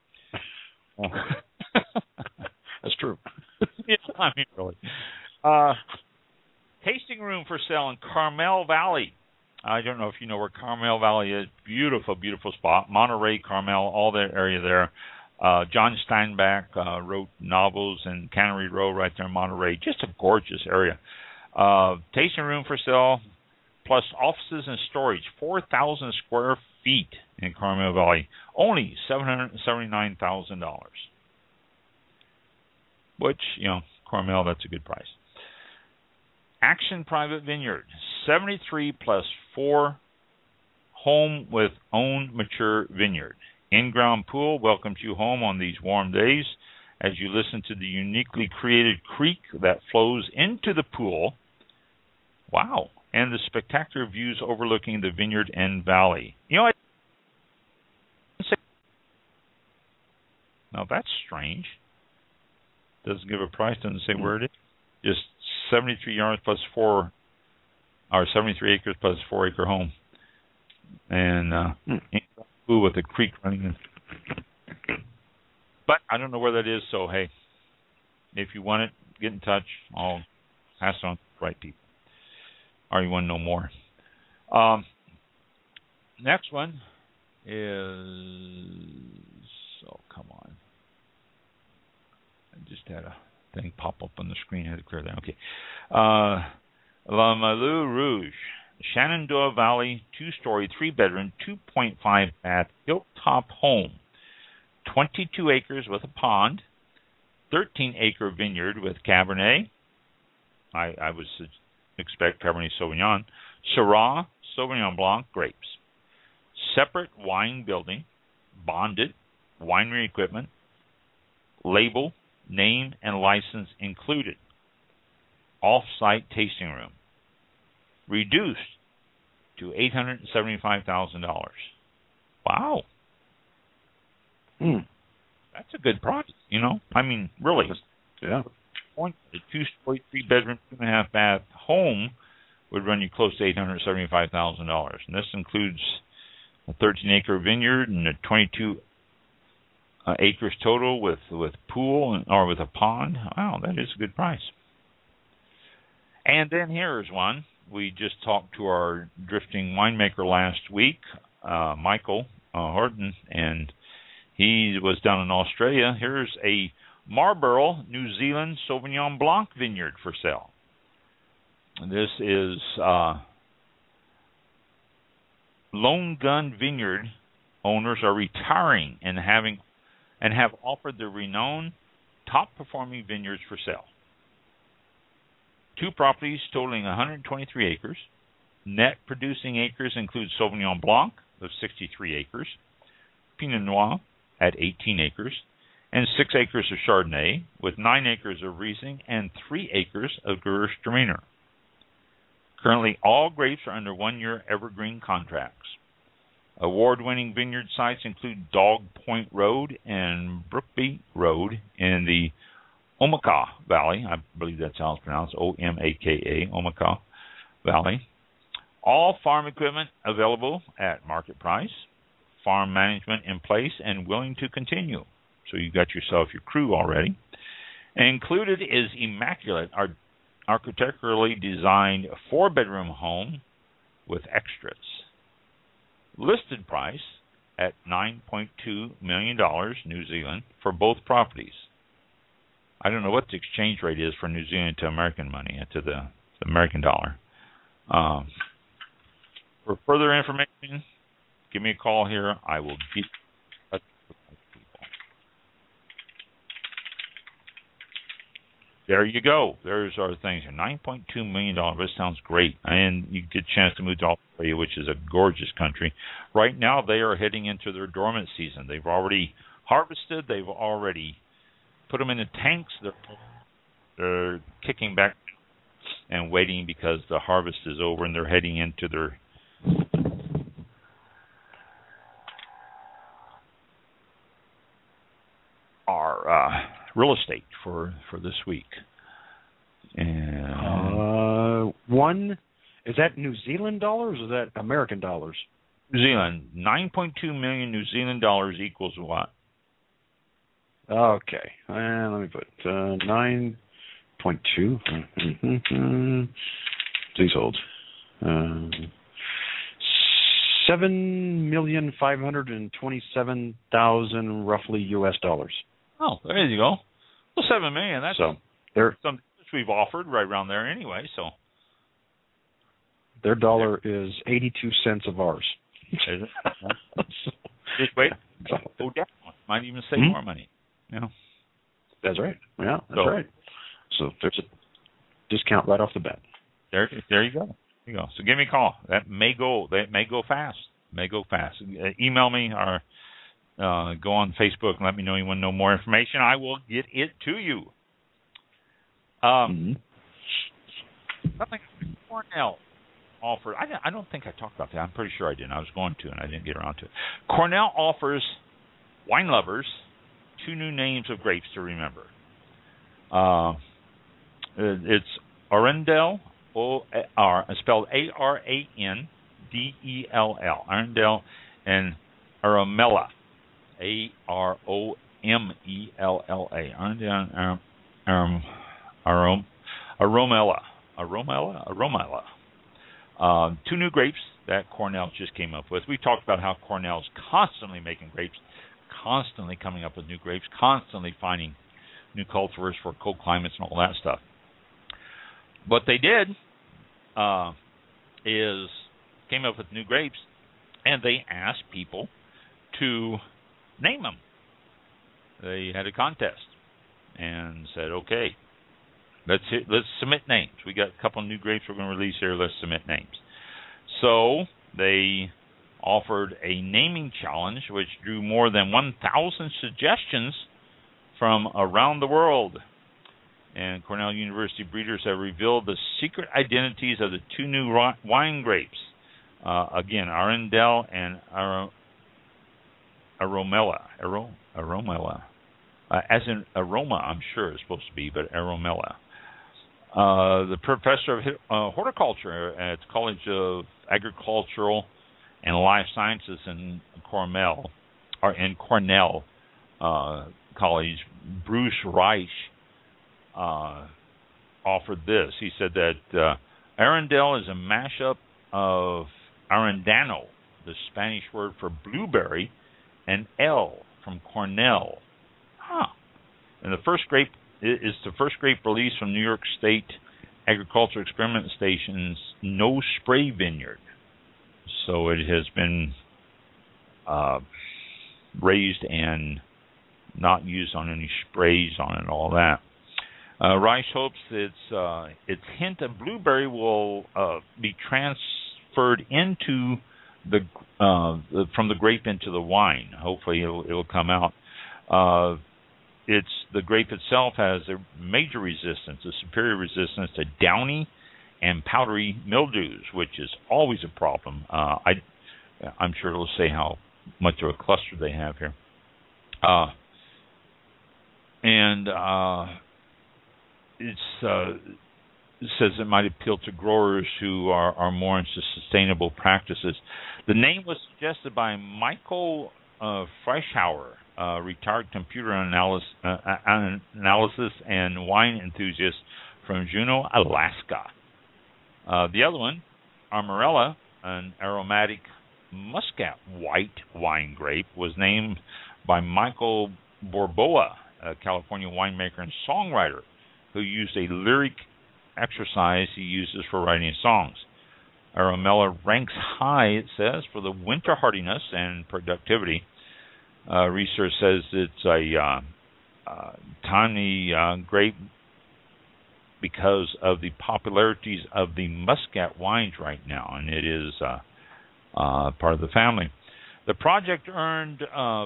Speaker 1: That's true.
Speaker 3: Yeah, I mean, really. Uh, tasting room for sale in Carmel Valley. I don't know if you know where Carmel Valley is. Beautiful, beautiful spot. Monterey, Carmel, all that area there. Uh, John Steinbeck uh, wrote novels in Cannery Row right there in Monterey. Just a gorgeous area. Uh, tasting room for sale, plus offices and storage, four thousand square feet in Carmel Valley, only seven hundred seventy-nine thousand dollars. Which, you know, Carmel, that's a good price. Action Private Vineyard, seventy-three plus four, home with own mature vineyard. In-ground pool welcomes you home on these warm days as you listen to the uniquely created creek that flows into the pool. Wow. And the spectacular views overlooking the vineyard and valley. You know, I now that's strange. Doesn't give a price, doesn't say where it is. Just seventy-three yards plus four, or seventy-three acres plus four acre home. And uh, mm. with a creek running in. But I don't know where that is, so hey, if you want it, get in touch. I'll pass it on to the right people. Or you want to know more. Um, next one is, oh, come on. I just had a thing pop up on the screen. I had to clear that. Okay. Uh, La Malou Rouge, Shenandoah Valley, two-story, three-bedroom, two point five bath, hilltop home. twenty-two acres with a pond, thirteen acre vineyard with Cabernet. I, I was expect Cabernet Sauvignon, Syrah, Sauvignon Blanc, grapes. Separate wine building, bonded, winery equipment, label, name, and license included. Off-site tasting room. reduced to eight hundred seventy-five thousand dollars. Wow.
Speaker 1: Hmm.
Speaker 3: That's a good price, you know? I mean, really.
Speaker 1: Yeah.
Speaker 3: A two-story, three-bedroom, two-and-a-half bath home would run you close to eight hundred seventy-five thousand dollars. And this includes a thirteen-acre vineyard and a twenty-two uh, acres total with, with pool and, or with a pond. Wow, that is a good price. And then here's one. We just talked to our drifting winemaker last week, uh, Michael uh, Horton, and he was down in Australia. Here's a Marlborough, New Zealand Sauvignon Blanc vineyard for sale. This is uh, Lone Gun Vineyard owners are retiring and having and have offered the renowned top-performing vineyards for sale. Two properties totaling one hundred twenty-three acres. Net producing acres include Sauvignon Blanc of sixty-three acres, Pinot Noir at eighteen acres, and six acres of Chardonnay, with nine acres of Riesling and three acres of Gewürztraminer. Currently, all grapes are under one-year evergreen contracts. Award-winning vineyard sites include Dog Point Road and Brookby Road in the Omaka Valley. I believe that's how it's pronounced, O M A K A, Omaka Valley. All farm equipment available at market price. Farm management in place and willing to continue. So you got yourself your crew already. And included is immaculate, our architecturally designed four-bedroom home with extras. Listed price at nine point two million dollars New Zealand for both properties. I don't know what the exchange rate is for New Zealand to American money, to the, the American dollar. Um, for further information, give me a call here. I will get in touch with my people. There you go. There's our things. nine point two million dollars. This sounds great. And you get a chance to move to Australia, which is a gorgeous country. Right now, they are heading into their dormant season. They've already harvested. They've already put them in the tanks. They're, they're kicking back and waiting because the harvest is over, and they're heading into their our uh, real estate for, for this week. And
Speaker 1: uh, one, is that New Zealand dollars or is that American dollars?
Speaker 3: New Zealand, nine point two million New Zealand dollars equals what?
Speaker 1: Okay, and let me put uh, nine point two. Please hold. Uh, seven million five hundred and twenty-seven thousand, roughly U S dollars.
Speaker 3: Oh, there you go. Well, seven million. That's
Speaker 1: so they're
Speaker 3: something we've offered right around there anyway. So
Speaker 1: their dollar is eighty-two cents of ours.
Speaker 3: Is it? so, Just wait. Go down. Might even save mm-hmm. more money. Yeah,
Speaker 1: that's right. Yeah, that's
Speaker 3: so,
Speaker 1: right. So there's a discount right off the bat.
Speaker 3: There, there you go. There you go. So give me a call. That may go. That may go fast. May go fast. Uh, email me or uh, go on Facebook and let me know you want to know more information. I will get it to you. Um, mm-hmm. Something Cornell offered. I, I don't think I talked about that. I'm pretty sure I didn't. I was going to, and I didn't get around to it. Cornell offers wine lovers two new names of grapes to remember. Uh, it's Arundel, O R, spelled A R A N D E L L, Arundel, and Aromella, A R O M E L L A, Arundel, um, Arom, Aromella, Aromella, Aromella. Uh, two new grapes that Cornell just came up with. We talked about how Cornell's constantly making grapes, constantly coming up with new grapes, constantly finding new cultivars for cold climates and all that stuff. What they did uh, is came up with new grapes, and they asked people to name them. They had a contest and said, okay, let's hit, let's submit names. We got a couple of new grapes we're going to release here. Let's submit names. So they offered a naming challenge which drew more than one thousand suggestions from around the world. and Cornell University breeders have revealed the secret identities of the two new wine grapes. Uh, again, Arundel and Ar- Aromella. Ar- Aromella. Uh, as in aroma, I'm sure it's supposed to be, but Aromella. Uh, the professor of uh, horticulture at the College of Agricultural and Life Sciences in Cornell, or in Cornell uh, College, Bruce Reich, uh, offered this. He said that uh, Arundel is a mashup of Arundano, the Spanish word for blueberry, and L from Cornell. Huh. And the first grape is the first grape released from New York State Agricultural Experiment Station's No Spray Vineyard. So it has been uh, raised and not used on any sprays on it, all that. Uh, Rice hopes its uh, its hint of blueberry will uh, be transferred into the, uh, the from the grape into the wine. Hopefully, it'll, it'll come out. Uh, it's the grape itself has a major resistance, a superior resistance to downy and powdery mildews, which is always a problem. Uh, I, I'm sure it'll say how much of a cluster they have here. Uh, and uh, it's uh, it says it might appeal to growers who are, are more into sustainable practices. The name was suggested by Michael uh, Freischauer, uh, retired computer analysis, uh, analysis and wine enthusiast from Juneau, Alaska. Uh, the other one, Amarella, an aromatic muscat white wine grape, was named by Michael Borboa, a California winemaker and songwriter, who used a lyric exercise he uses for writing songs. Aromella ranks high, it says, for the winter hardiness and productivity. Uh, research says it's a uh, uh, timely uh, grape because of the popularities of the muscat wines right now, and it is uh, uh, part of the family. The project earned, uh,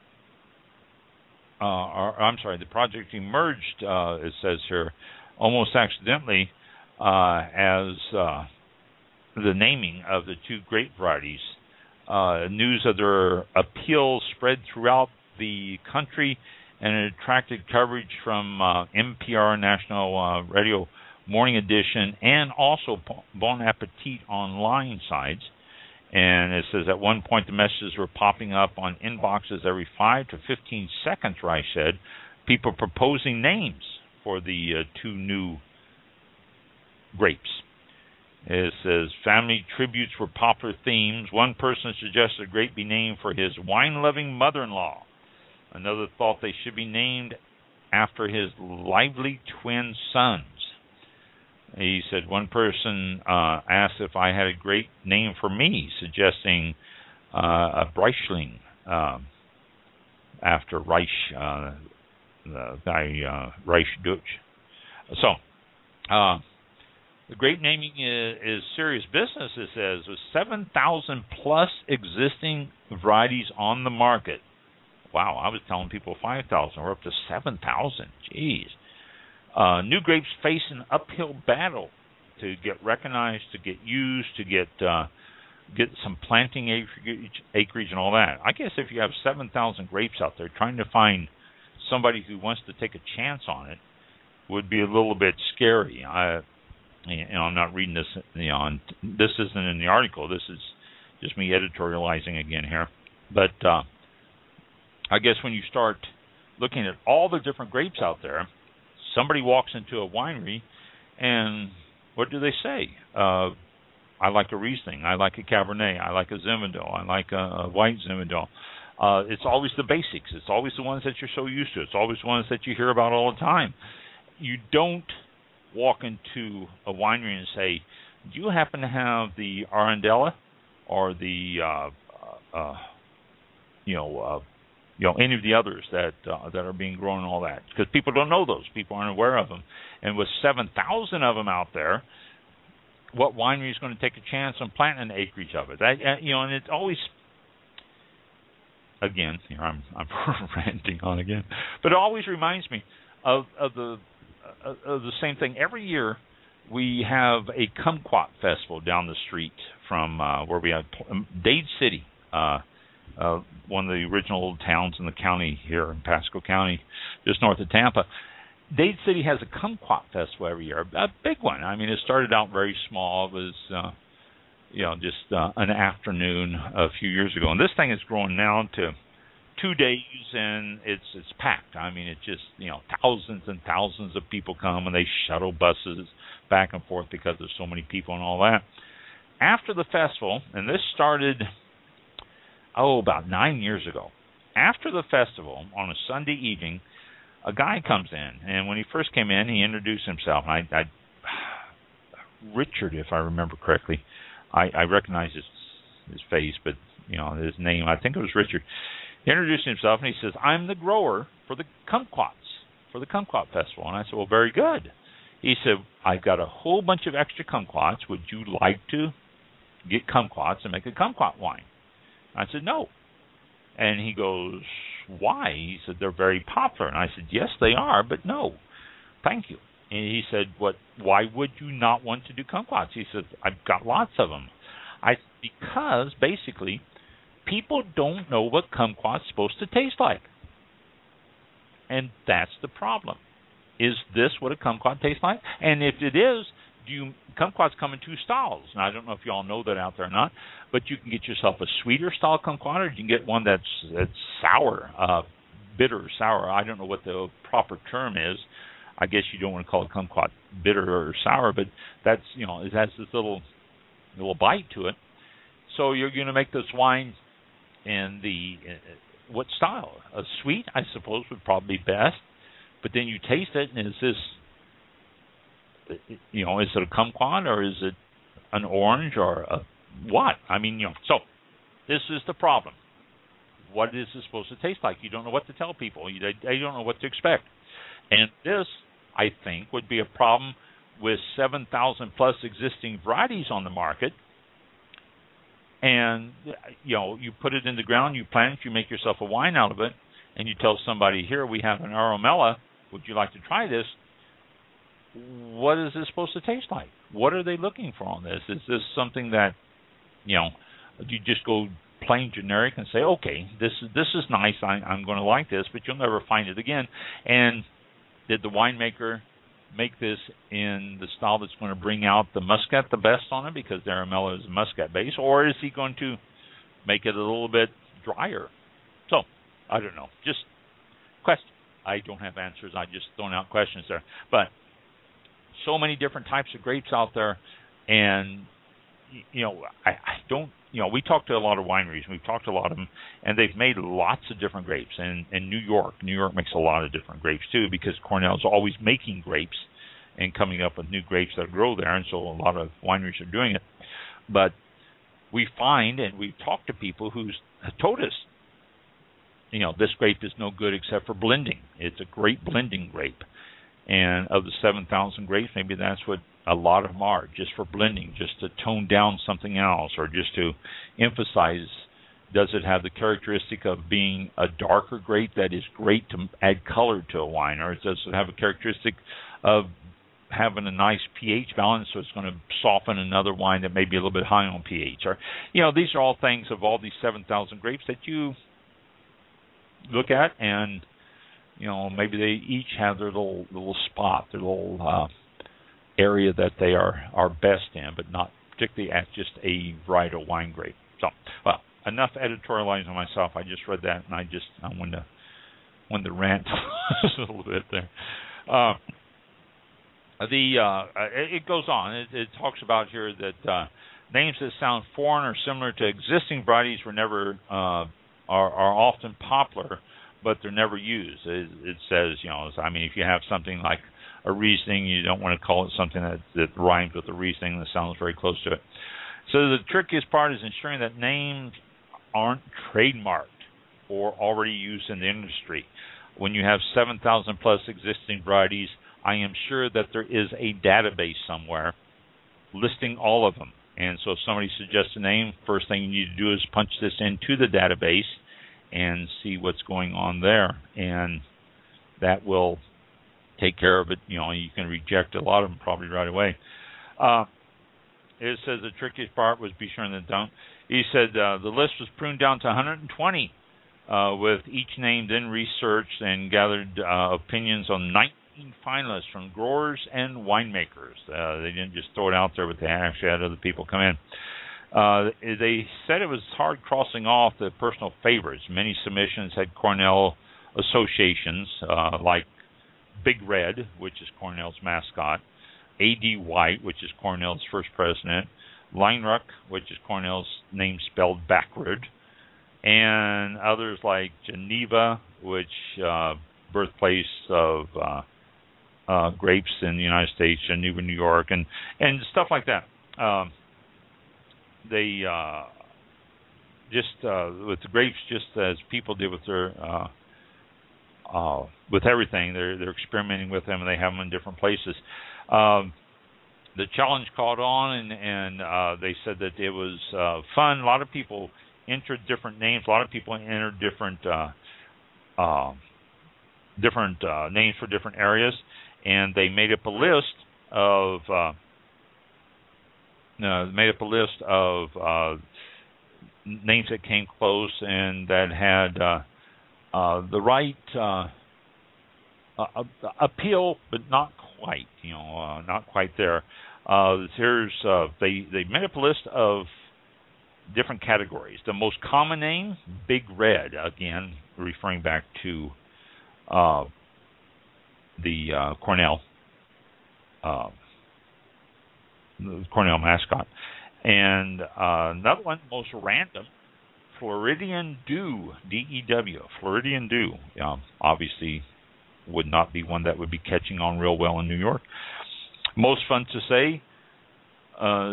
Speaker 3: uh, or, I'm sorry, the project emerged, uh, it says here, almost accidentally uh, as uh, the naming of the two grape varieties. Uh, news of their appeal spread throughout the country, and it attracted coverage from uh, N P R National uh, Radio Morning Edition and also Bon Appetit online sites. And it says at one point the messages were popping up on inboxes every five to fifteen seconds, Rice said, people proposing names for the uh, two new grapes. It says family tributes were popular themes. One person suggested a grape be named for his wine-loving mother-in-law. Another thought they should be named after his lively twin sons. He said one person uh, asked if I had a great name for me, suggesting uh, a Reichling uh, after Reich, uh, the guy uh, Reich Deutsch. So, uh, the grape naming is, is serious business, it says, with seven thousand plus existing varieties on the market. Wow, I was telling people five thousand. We're up to seven thousand. Jeez. Uh, new grapes face an uphill battle to get recognized, to get used, to get uh, get some planting acreage, acreage and all that. I guess if you have seven thousand grapes out there, trying to find somebody who wants to take a chance on it would be a little bit scary. I, you know, I'm not reading this. You know, on, this isn't in the article. This is just me editorializing again here. But uh, I guess when you start looking at all the different grapes out there, somebody walks into a winery, and what do they say? Uh, I like a Riesling. I like a Cabernet. I like a Zinfandel. I like a, a white Zinfandel. Uh, it's always the basics. It's always the ones that you're so used to. It's always the ones that you hear about all the time. You don't walk into a winery and say, do you happen to have the Arundella or the, uh, uh, you know, uh, you know, any of the others that uh, that are being grown and all that? Because people don't know those. People aren't aware of them. And with seven thousand of them out there, what winery is going to take a chance on planting an acreage of it? That, uh, you know, and it's always, again, here I'm, I'm ranting on again, but it always reminds me of, of the uh, uh, the same thing. Every year we have a kumquat festival down the street from uh, where we have um, Dade City, uh, uh, one of the original towns in the county here in Pasco County, just north of Tampa. Dade City has a kumquat festival every year, a big one. I mean, it started out very small. It was, uh, you know, just uh, an afternoon a few years ago, and this thing is growing now to two days, and it's it's packed. I mean, it's just, you know, thousands and thousands of people come, and they shuttle buses back and forth because there's so many people and all that. After the festival, and this started, oh, about nine years ago. After the festival, on a Sunday evening, a guy comes in, and when he first came in, he introduced himself. I, I Richard, if I remember correctly, I, I recognize his his face, but you know his name. I think it was Richard. He introduced himself, and he says, "I'm the grower for the kumquats, for the kumquat festival." And I said, "Well, very good." He said, "I've got a whole bunch of extra kumquats. Would you like to get kumquats and make a kumquat wine?" I said, "No." And he goes, "Why?" He said, "They're very popular." And I said, "Yes, they are, but no, thank you." And he said, "What? Why would you not want to do kumquats?" He said, "I've got lots of them." I because basically people don't know what kumquat's supposed to taste like, and that's the problem. Is this what a kumquat tastes like? And if it is, do you kumquats come in two styles? And I don't know if you all know that out there or not, but you can get yourself a sweeter style kumquat, or you can get one that's that's sour, uh, bitter, sour. I don't know what the proper term is. I guess you don't want to call it kumquat bitter or sour, but that's, you know, it has this little little bite to it. So you're going to make this wine in the uh, what style? A sweet, I suppose, would probably be best. But then you taste it, and is this, you know, is it a kumquat, or is it an orange, or a what? I mean, you know, so this is the problem. What is this supposed to taste like? You don't know what to tell people. They, they don't know what to expect. And this, I think, would be a problem with seven thousand plus existing varieties on the market. And, you know, you put it in the ground, you plant it, you make yourself a wine out of it, and you tell somebody, here, we have an Aromella, would you like to try this? What is this supposed to taste like? What are they looking for on this? Is this something that, you know, you just go plain generic and say, okay, this is this is nice, I, I'm going to like this, but you'll never find it again. And did the winemaker make this in the style that's going to bring out the muscat the best on it, because the Aromella is muscat base, or is he going to make it a little bit drier? So, I don't know. Just question. I don't have answers. I just throwing out questions there. But so many different types of grapes out there, and you know, I, I don't. You know, we talked to a lot of wineries. We've talked to a lot of them, and they've made lots of different grapes. And in New York, New York makes a lot of different grapes too, because Cornell's always making grapes and coming up with new grapes that grow there, and so a lot of wineries are doing it. But we find, and we've talked to people who's told us, you know, this grape is no good except for blending. It's a great blending grape. And of the seven thousand grapes, maybe that's what a lot of them are, just for blending, just to tone down something else, or just to emphasize, does it have the characteristic of being a darker grape that is great to add color to a wine, or does it have a characteristic of having a nice pH balance, so it's going to soften another wine that may be a little bit high on pH? Or, you know, these are all things of all these seven thousand grapes that you look at, and you know, maybe they each have their little little spot, their little uh, area that they are, are best in, but not particularly at just a varietal wine grape. So, well, enough editorializing on myself. I just read that, and I just I wanted to wanted to rant a little bit there. Uh, the uh, it, it goes on. It, it talks about here that uh, names that sound foreign or similar to existing varieties were never uh, are, are often popular, but they're never used. It, it says, you know, I mean, if you have something like a Riesling, you don't want to call it something that, that rhymes with a Riesling that sounds very close to it. So the trickiest part is ensuring that names aren't trademarked or already used in the industry. When you have seven thousand plus existing varieties, I am sure that there is a database somewhere listing all of them. And so if somebody suggests a name, first thing you need to do is punch this into the database and see what's going on there. And that will take care of it. You know, you can reject a lot of them probably right away. Uh, it says the trickiest part was be sure and don't. He said uh, the list was pruned down to one hundred twenty, uh, with each name then researched and gathered uh, opinions on nineteen finalists from growers and winemakers. Uh, they didn't just throw it out there, but they actually had other people come in. Uh, they said it was hard crossing off the personal favorites. Many submissions had Cornell associations, uh, like Big Red, which is Cornell's mascot, A D White, which is Cornell's first president, Leinruck, which is Cornell's name spelled backward, and others like Geneva, which uh, birthplace of uh, uh, grapes in the United States, Geneva, New York, and, and stuff like that. Um, they uh, just uh, with the grapes, just as people did with their uh, uh, with everything, they're they're experimenting with them, and they have them in different places. Um, the challenge caught on, and, and uh, they said that it was uh, fun. A lot of people entered different names. A lot of people entered different uh, uh, different uh, names for different areas, and they made up a list of. Uh, Uh, made up a list of uh, names that came close and that had uh, uh, the right uh, uh, appeal, but not quite. You know, uh, not quite there. Uh, here's uh, they they made up a list of different categories. The most common name, Big Red, again referring back to uh, the uh, Cornell. Uh, The Cornell mascot. And uh, another one, most random, Floridian Dew, D E W, Floridian Dew. Um, obviously would not be one that would be catching on real well in New York. Most fun to say, uh,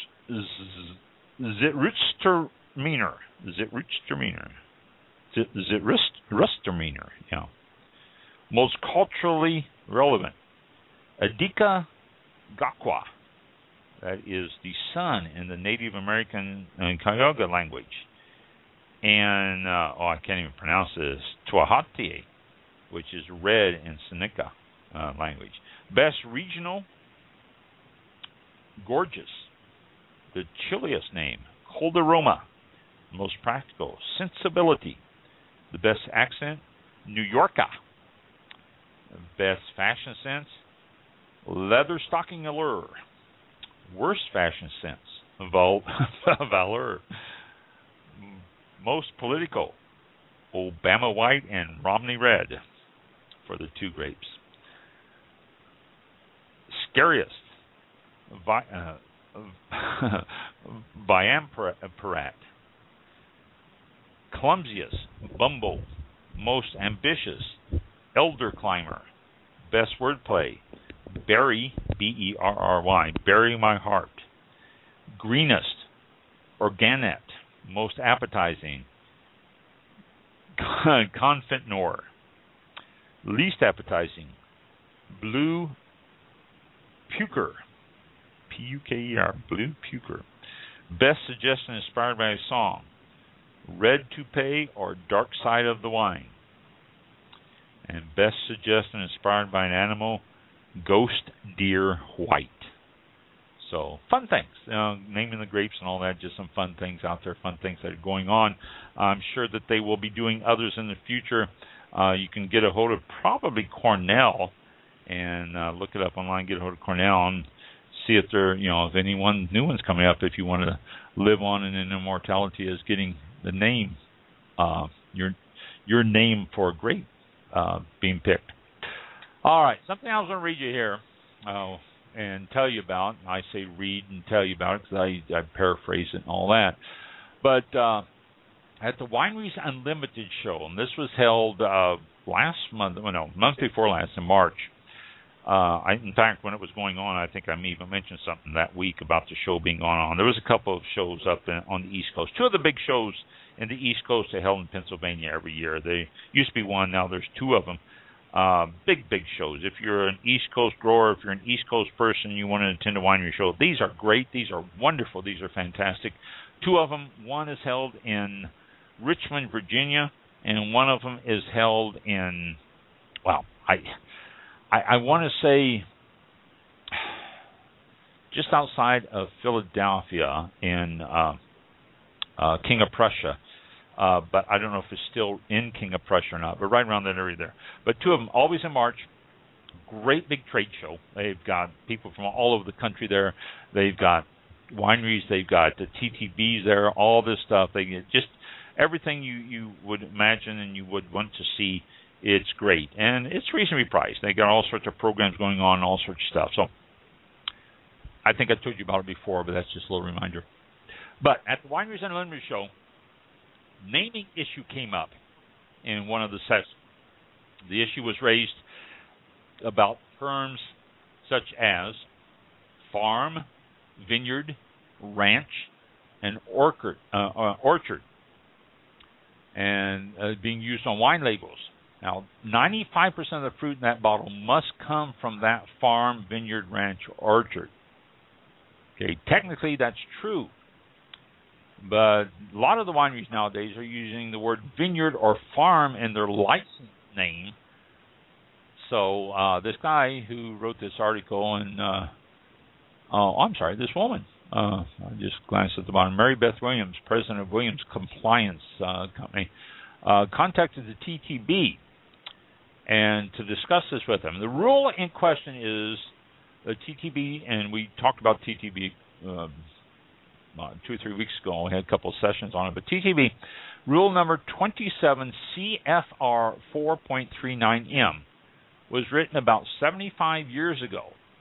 Speaker 3: Zitrusterminer, Zitrusterminer, Zitrusterminer, yeah. Most culturally relevant, Adika Gakwa. That is the sun in the Native American and Cayuga language. And, uh, oh, I can't even pronounce this, Tuahati, which is red in Seneca uh, language. Best regional, Gorgeous. The chilliest name, Cold Aroma. Most practical, Sensibility. The best accent, New Yorker. Best fashion sense, Leather Stocking Allure. Worst fashion sense, Val- Valor. Most political, Obama White and Romney Red for the two grapes. Scariest, Vi- uh, Viamparat. Clumsiest, Bumble. Most ambitious, Elder Climber. Best wordplay, Berry, B E R R Y, Bury My Heart. Greenest, Organet, most appetizing, Confitnor. Least appetizing, Blue Puker, P U K E R, Blue Puker. Best suggestion inspired by a song, Red Toupee or Dark Side of the Wine. And best suggestion inspired by an animal, Ghost Deer White. So, fun things. Uh, naming the grapes and all that, just some fun things out there, fun things that are going on. I'm sure that they will be doing others in the future. Uh, you can get a hold of probably Cornell and uh, look it up online, get a hold of Cornell and see if there, you know, if any one new one's coming up, if you want to live on in an immortality as getting the name, uh, your your name for a grape uh, being picked. All right, something I was going to read you here uh, and tell you about. I say read and tell you about it because I, I paraphrase it and all that. But uh, at the Wineries Unlimited show, and this was held uh, last month, well, no, month before last, in March. Uh, I, in fact, when it was going on, I think I even mentioned something that week about the show being going on. There was a couple of shows up in, on the East Coast. Two of the big shows in the East Coast are held in Pennsylvania every year. They used to be one, now there's two of them. Uh, big, big shows. If you're an East Coast grower, if you're an East Coast person, you want to attend a winery show, these are great. These are wonderful. These are fantastic. Two of them, one is held in Richmond, Virginia, and one of them is held in, well, I I, I want to say just outside of Philadelphia in uh, uh, King of Prussia, uh, but I don't know if it's still in King of Prussia or not, but right around that area there. But two of them, always in March. Great big trade show. They've got people from all over the country there. They've got wineries. They've got the T T Bs there. All this stuff. They get just everything you, you would imagine and you would want to see. It's great, and it's reasonably priced. They got all sorts of programs going on, all sorts of stuff. So I think I told you about it before, but that's just a little reminder. But at the Wineries Unlimited show, naming issue came up in one of the sets. The issue was raised about terms such as farm, vineyard, ranch, and orchard, uh, uh, orchard and uh, being used on wine labels. Now, ninety-five percent of the fruit in that bottle must come from that farm, vineyard, ranch, orchard. Okay, technically that's true, but a lot of the wineries nowadays are using the word vineyard or farm in their license name. So uh, this guy who wrote this article, and uh, oh, I'm sorry, this woman, uh, I just glanced at the bottom, Mary Beth Williams, president of Williams Compliance uh, Company, uh, contacted the T T B and to discuss this with them. The rule in question is the T T B, and we talked about T T B uh, two or three weeks ago. We had a couple of sessions on it, but T T B, rule number twenty-seven C F R four point three nine M. was written about seventy-five years ago.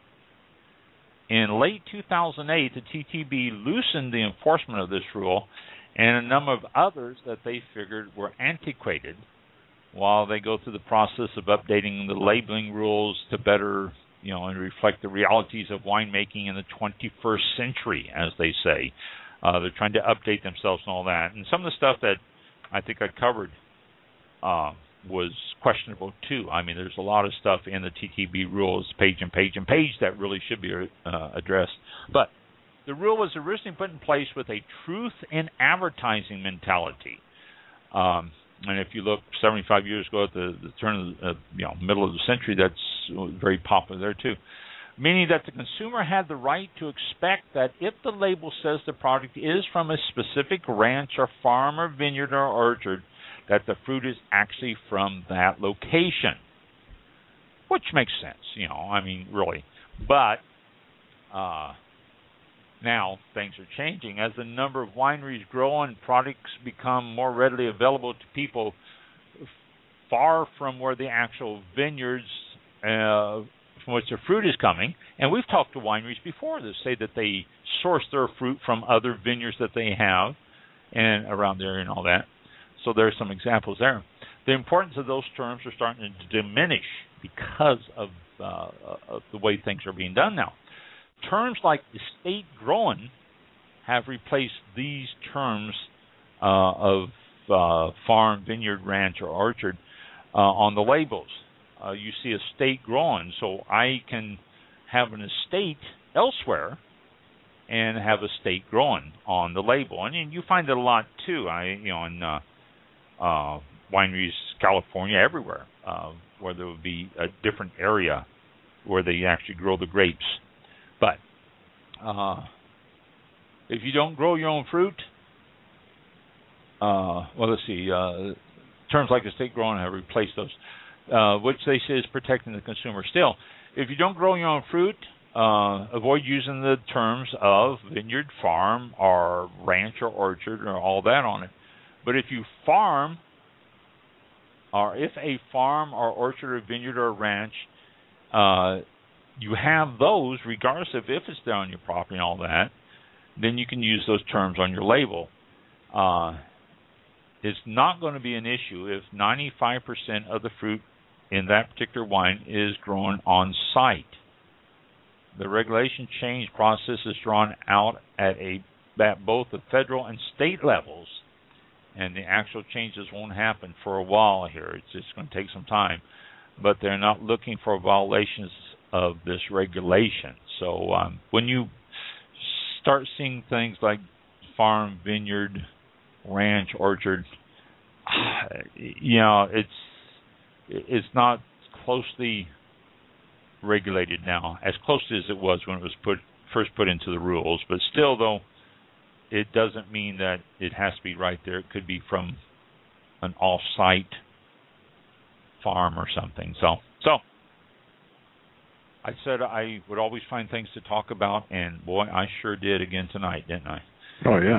Speaker 3: In late two thousand eight, the T T B loosened the enforcement of this rule and a number of others that they figured were antiquated while they go through the process of updating the labeling rules to better, you know, and reflect the realities of winemaking in the twenty-first century, as they say. Uh, they're trying to update themselves and all that. And some of the stuff that I think I covered uh, was questionable too. I mean, there's a lot of stuff in the T T B rules, page and page and page, that really should be uh, addressed. But the rule was originally put in place with a truth in advertising mentality. Um, and if you look seventy-five years ago at the, the turn of the uh, you know, middle of the century, that's very popular there too. Meaning that the consumer had the right to expect that if the label says the product is from a specific ranch or farm or vineyard or orchard, that the fruit is actually from that location, which makes sense, you know, I mean, really. But uh, now things are changing. As the number of wineries grow and products become more readily available to people far from where the actual vineyards uh, from which the fruit is coming, and we've talked to wineries before that say that they source their fruit from other vineyards that they have and around there and all that. So there are some examples there. The importance of those terms are starting to diminish because of, uh, of the way things are being done now. Terms like estate grown have replaced these terms uh, of uh, farm, vineyard, ranch, or orchard uh, on the labels. Uh, you see estate grown, so I can have an estate elsewhere and have estate grown on the label, and, and you find it a lot too. I, you know, in uh, uh, wineries, California, everywhere, uh, where there would be a different area where they actually grow the grapes. But uh, if you don't grow your own fruit, uh, well, let's see, uh, terms like estate grown have replaced those. Uh, which they say is protecting the consumer. Still, if you don't grow your own fruit, uh, avoid using the terms of vineyard, farm, or ranch, or orchard, or all that on it. But if you farm, or if a farm, or orchard, or vineyard, or ranch, uh, you have those, regardless of if it's there on your property and all that, then you can use those terms on your label. Uh, it's not going to be an issue if ninety-five percent of the fruit in that particular wine is grown on site. The regulation change process is drawn out at a at both the federal and state levels, and the actual changes won't happen for a while here. It's just going to take some time, but they're not looking for violations of this regulation. So um, when you start seeing things like farm, vineyard, ranch, orchard, you know, it's it's not closely regulated now, as close as it was when it was put first put into the rules. But still, though, it doesn't mean that it has to be right there. It could be from an off-site farm or something. So, so I said I would always find things to talk about, and boy, I sure did again tonight, didn't I?
Speaker 1: Oh yeah.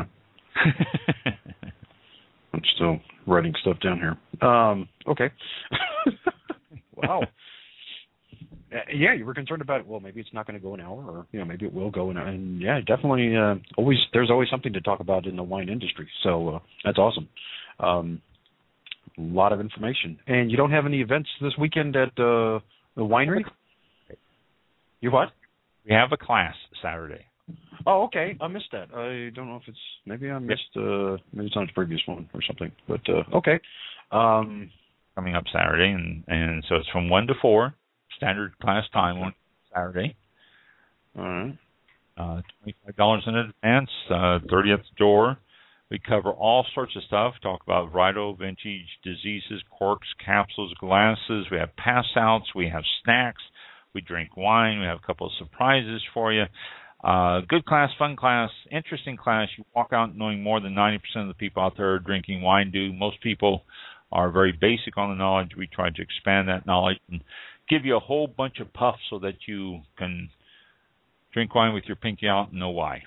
Speaker 1: I'm still writing stuff down here. Um, okay. Wow. Uh, yeah, you were concerned about, well, maybe it's not going to go an hour, or you know, maybe it will go an hour. And yeah, definitely. Uh, always, there's always something to talk about in the wine industry. So uh, that's awesome. Um, a lot of information. And you don't have any events this weekend at uh, the winery? You what?
Speaker 3: We have a class Saturday.
Speaker 1: Oh, okay. I missed that. I don't know if it's maybe I missed. Uh, maybe it's on the previous one or something. But uh, okay. Um,
Speaker 3: Coming up Saturday, and and so it's from one to four. Standard class time on Saturday.
Speaker 1: All right.
Speaker 3: Uh, twenty-five dollars in advance, uh, thirty at the door. We cover all sorts of stuff. Talk about varietal, vintage, diseases, corks, capsules, glasses. We have pass-outs. We have snacks. We drink wine. We have a couple of surprises for you. Uh, good class, fun class, interesting class. You walk out knowing more than ninety percent of the people out there are drinking wine do. Most people are very basic on the knowledge. We try to expand that knowledge and give you a whole bunch of puffs so that you can drink wine with your pinky out and know why.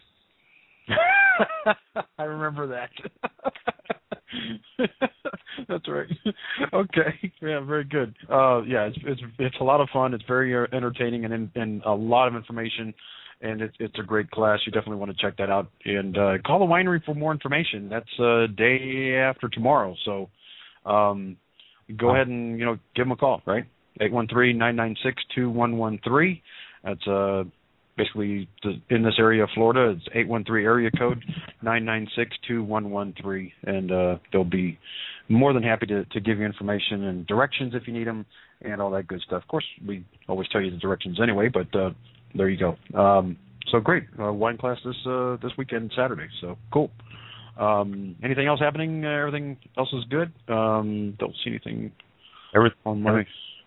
Speaker 1: I remember that. That's right. Okay. Yeah, very good. Uh, yeah, it's it's it's a lot of fun. It's very uh, entertaining and and a lot of information, and it's it's a great class. You definitely want to check that out. And uh, call the winery for more information. That's uh, day after tomorrow. So um, go ahead and you know give them a call. Right. eight one three, nine nine six, two one one three. That's uh, basically in this area of Florida. It's eight one three area code, nine nine six, two one one three. And uh, they'll be more than happy to, to give you information and directions if you need them and all that good stuff. Of course, we always tell you the directions anyway, but uh, there you go. Um, so great. Uh, wine class this uh, this weekend, Saturday. So cool. Um, anything else happening? Uh, everything else is good? Um, don't see anything
Speaker 3: Everything
Speaker 1: on my...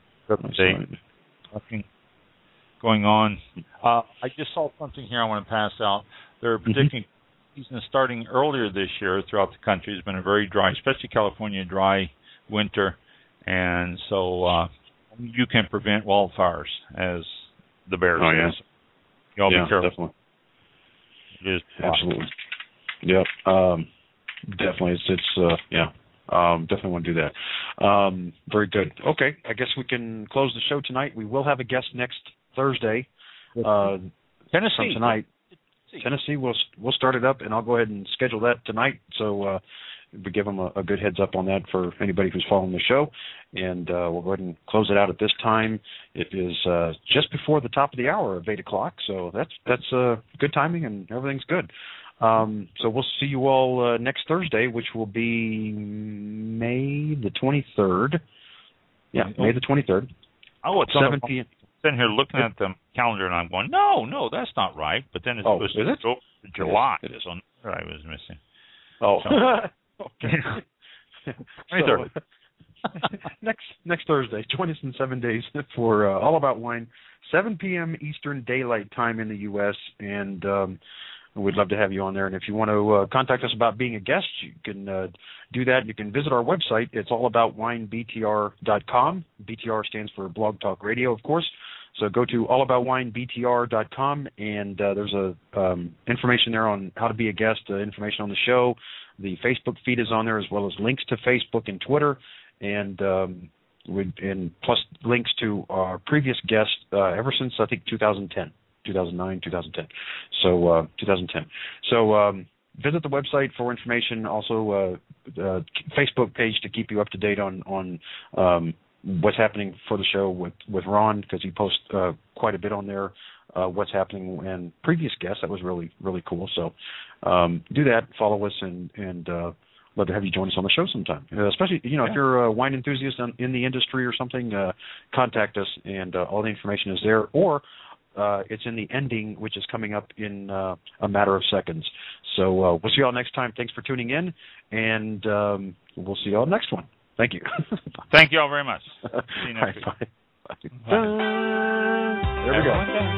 Speaker 3: Nothing going on. Uh, I just saw something here I want to pass out. They're predicting mm-hmm. season starting earlier this year throughout the country. It's been a very dry, especially California, dry winter, and so uh, you can prevent wildfires, as the bear
Speaker 1: oh,
Speaker 3: says.
Speaker 1: Yeah,
Speaker 3: you all
Speaker 1: yeah,
Speaker 3: be careful.
Speaker 1: Definitely.
Speaker 3: It is
Speaker 1: absolutely. Yep. Um, definitely. It's it's uh, yeah. Um, definitely want to do that. Um, very good. Okay, I guess we can close the show tonight. We will have a guest next Thursday. Uh,
Speaker 3: Tennessee.
Speaker 1: From tonight. Tennessee. We'll we'll start it up, and I'll go ahead and schedule that tonight. So uh, we give them a, a good heads up on that for anybody who's following the show. And uh, we'll go ahead and close it out at this time. It is uh, just before the top of the hour of eight o'clock. So that's that's uh, good timing, and everything's good. Um, so we'll see you all uh, next Thursday, which will be May the twenty-third. Yeah, May the twenty-third.
Speaker 3: Oh, it's seven p.m. Sitting here looking at the calendar, and I'm going, no, no, that's not right. But then it's
Speaker 1: oh,
Speaker 3: supposed
Speaker 1: is
Speaker 3: to
Speaker 1: it?
Speaker 3: go to July.
Speaker 1: It is.
Speaker 3: So I was missing.
Speaker 1: Oh.
Speaker 3: So.
Speaker 1: Okay. So, next next Thursday, join us in seven days for uh, All About Wine, seven p.m. Eastern Daylight Time in the U S, and um, we'd love to have you on there. And if you want to uh, contact us about being a guest, you can uh, do that. You can visit our website. It's all about wine b t r dot com. B T R stands for Blog Talk Radio, of course. So go to all about wine b t r dot com, and uh, there's a um, information there on how to be a guest, uh, information on the show. The Facebook feed is on there, as well as links to Facebook and Twitter, and um, we and plus links to our previous guests uh, ever since I think two thousand ten. two thousand nine, two thousand ten. So uh, two thousand ten. So um, visit the website for information. Also, uh, uh, Facebook page to keep you up to date on on um, what's happening for the show with, with Ron, because he posts uh, quite a bit on there. Uh, what's happening and previous guests. That was really really cool. So um, do that. Follow us, and and uh, love to have you join us on the show sometime. Uh, especially you know yeah. if you're a wine enthusiast in the industry or something, uh, contact us, and uh, all the information is there. Or Uh, it's in the ending, which is coming up in uh, a matter of seconds. So uh, we'll see you all next time. Thanks for tuning in, and um, we'll see you all next one. Thank you.
Speaker 3: Thank you all very much. See you next
Speaker 1: all right,
Speaker 3: week.
Speaker 1: bye. Bye. Bye. There we go.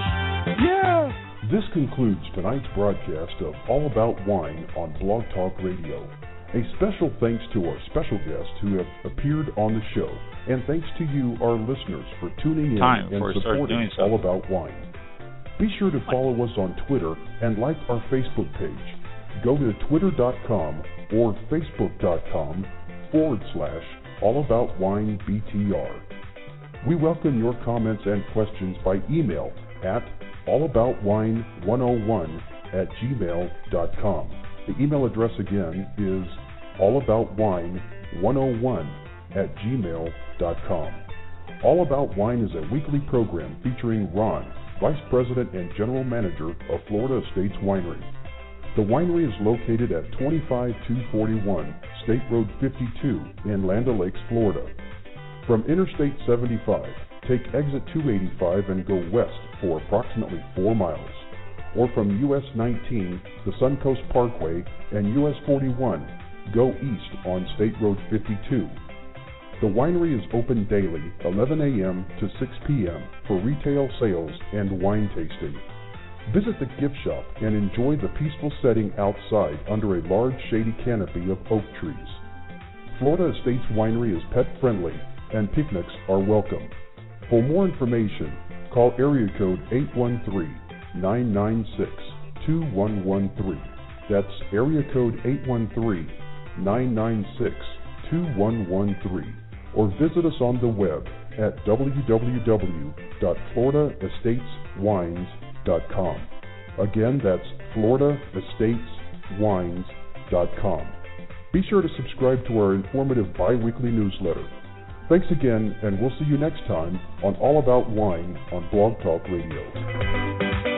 Speaker 13: Yeah! This concludes tonight's broadcast of All About Wine on Blog Talk Radio. A special thanks to our special guests who have appeared on the show, and thanks to you, our listeners, for tuning in
Speaker 3: Time
Speaker 13: and supporting
Speaker 3: so.
Speaker 13: All About Wine. Be sure to follow us on Twitter and like our Facebook page. Go to twitter.com or facebook.com forward slash All About Wine B T R. We welcome your comments and questions by email at allaboutwine one oh one at gmail dot com. The email address again is allaboutwine one oh one at gmail dot com. All About Wine is a weekly program featuring Ron, Vice President and General Manager of Florida Estates Winery. The winery is located at twenty-five two forty-one State Road fifty-two in Land O'Lakes, Florida. From Interstate seventy-five, take exit two eighty-five and go west for approximately four miles. Or from U S nineteen, the Suncoast Parkway, and U S forty-one, go east on State Road fifty-two. The winery is open daily, eleven a.m. to six p.m. for retail sales and wine tasting. Visit the gift shop and enjoy the peaceful setting outside under a large shady canopy of oak trees. Florida Estates Winery is pet friendly and picnics are welcome. For more information, call area code eight one three, nine nine six, two one one three. That's area code eight one three, nine nine six, two one one three. Or visit us on the web at w w w dot florida estates wines dot com. Again, that's florida estates wines dot com. Be sure to subscribe to our informative bi-weekly newsletter. Thanks again, and we'll see you next time on All About Wine on Blog Talk Radio.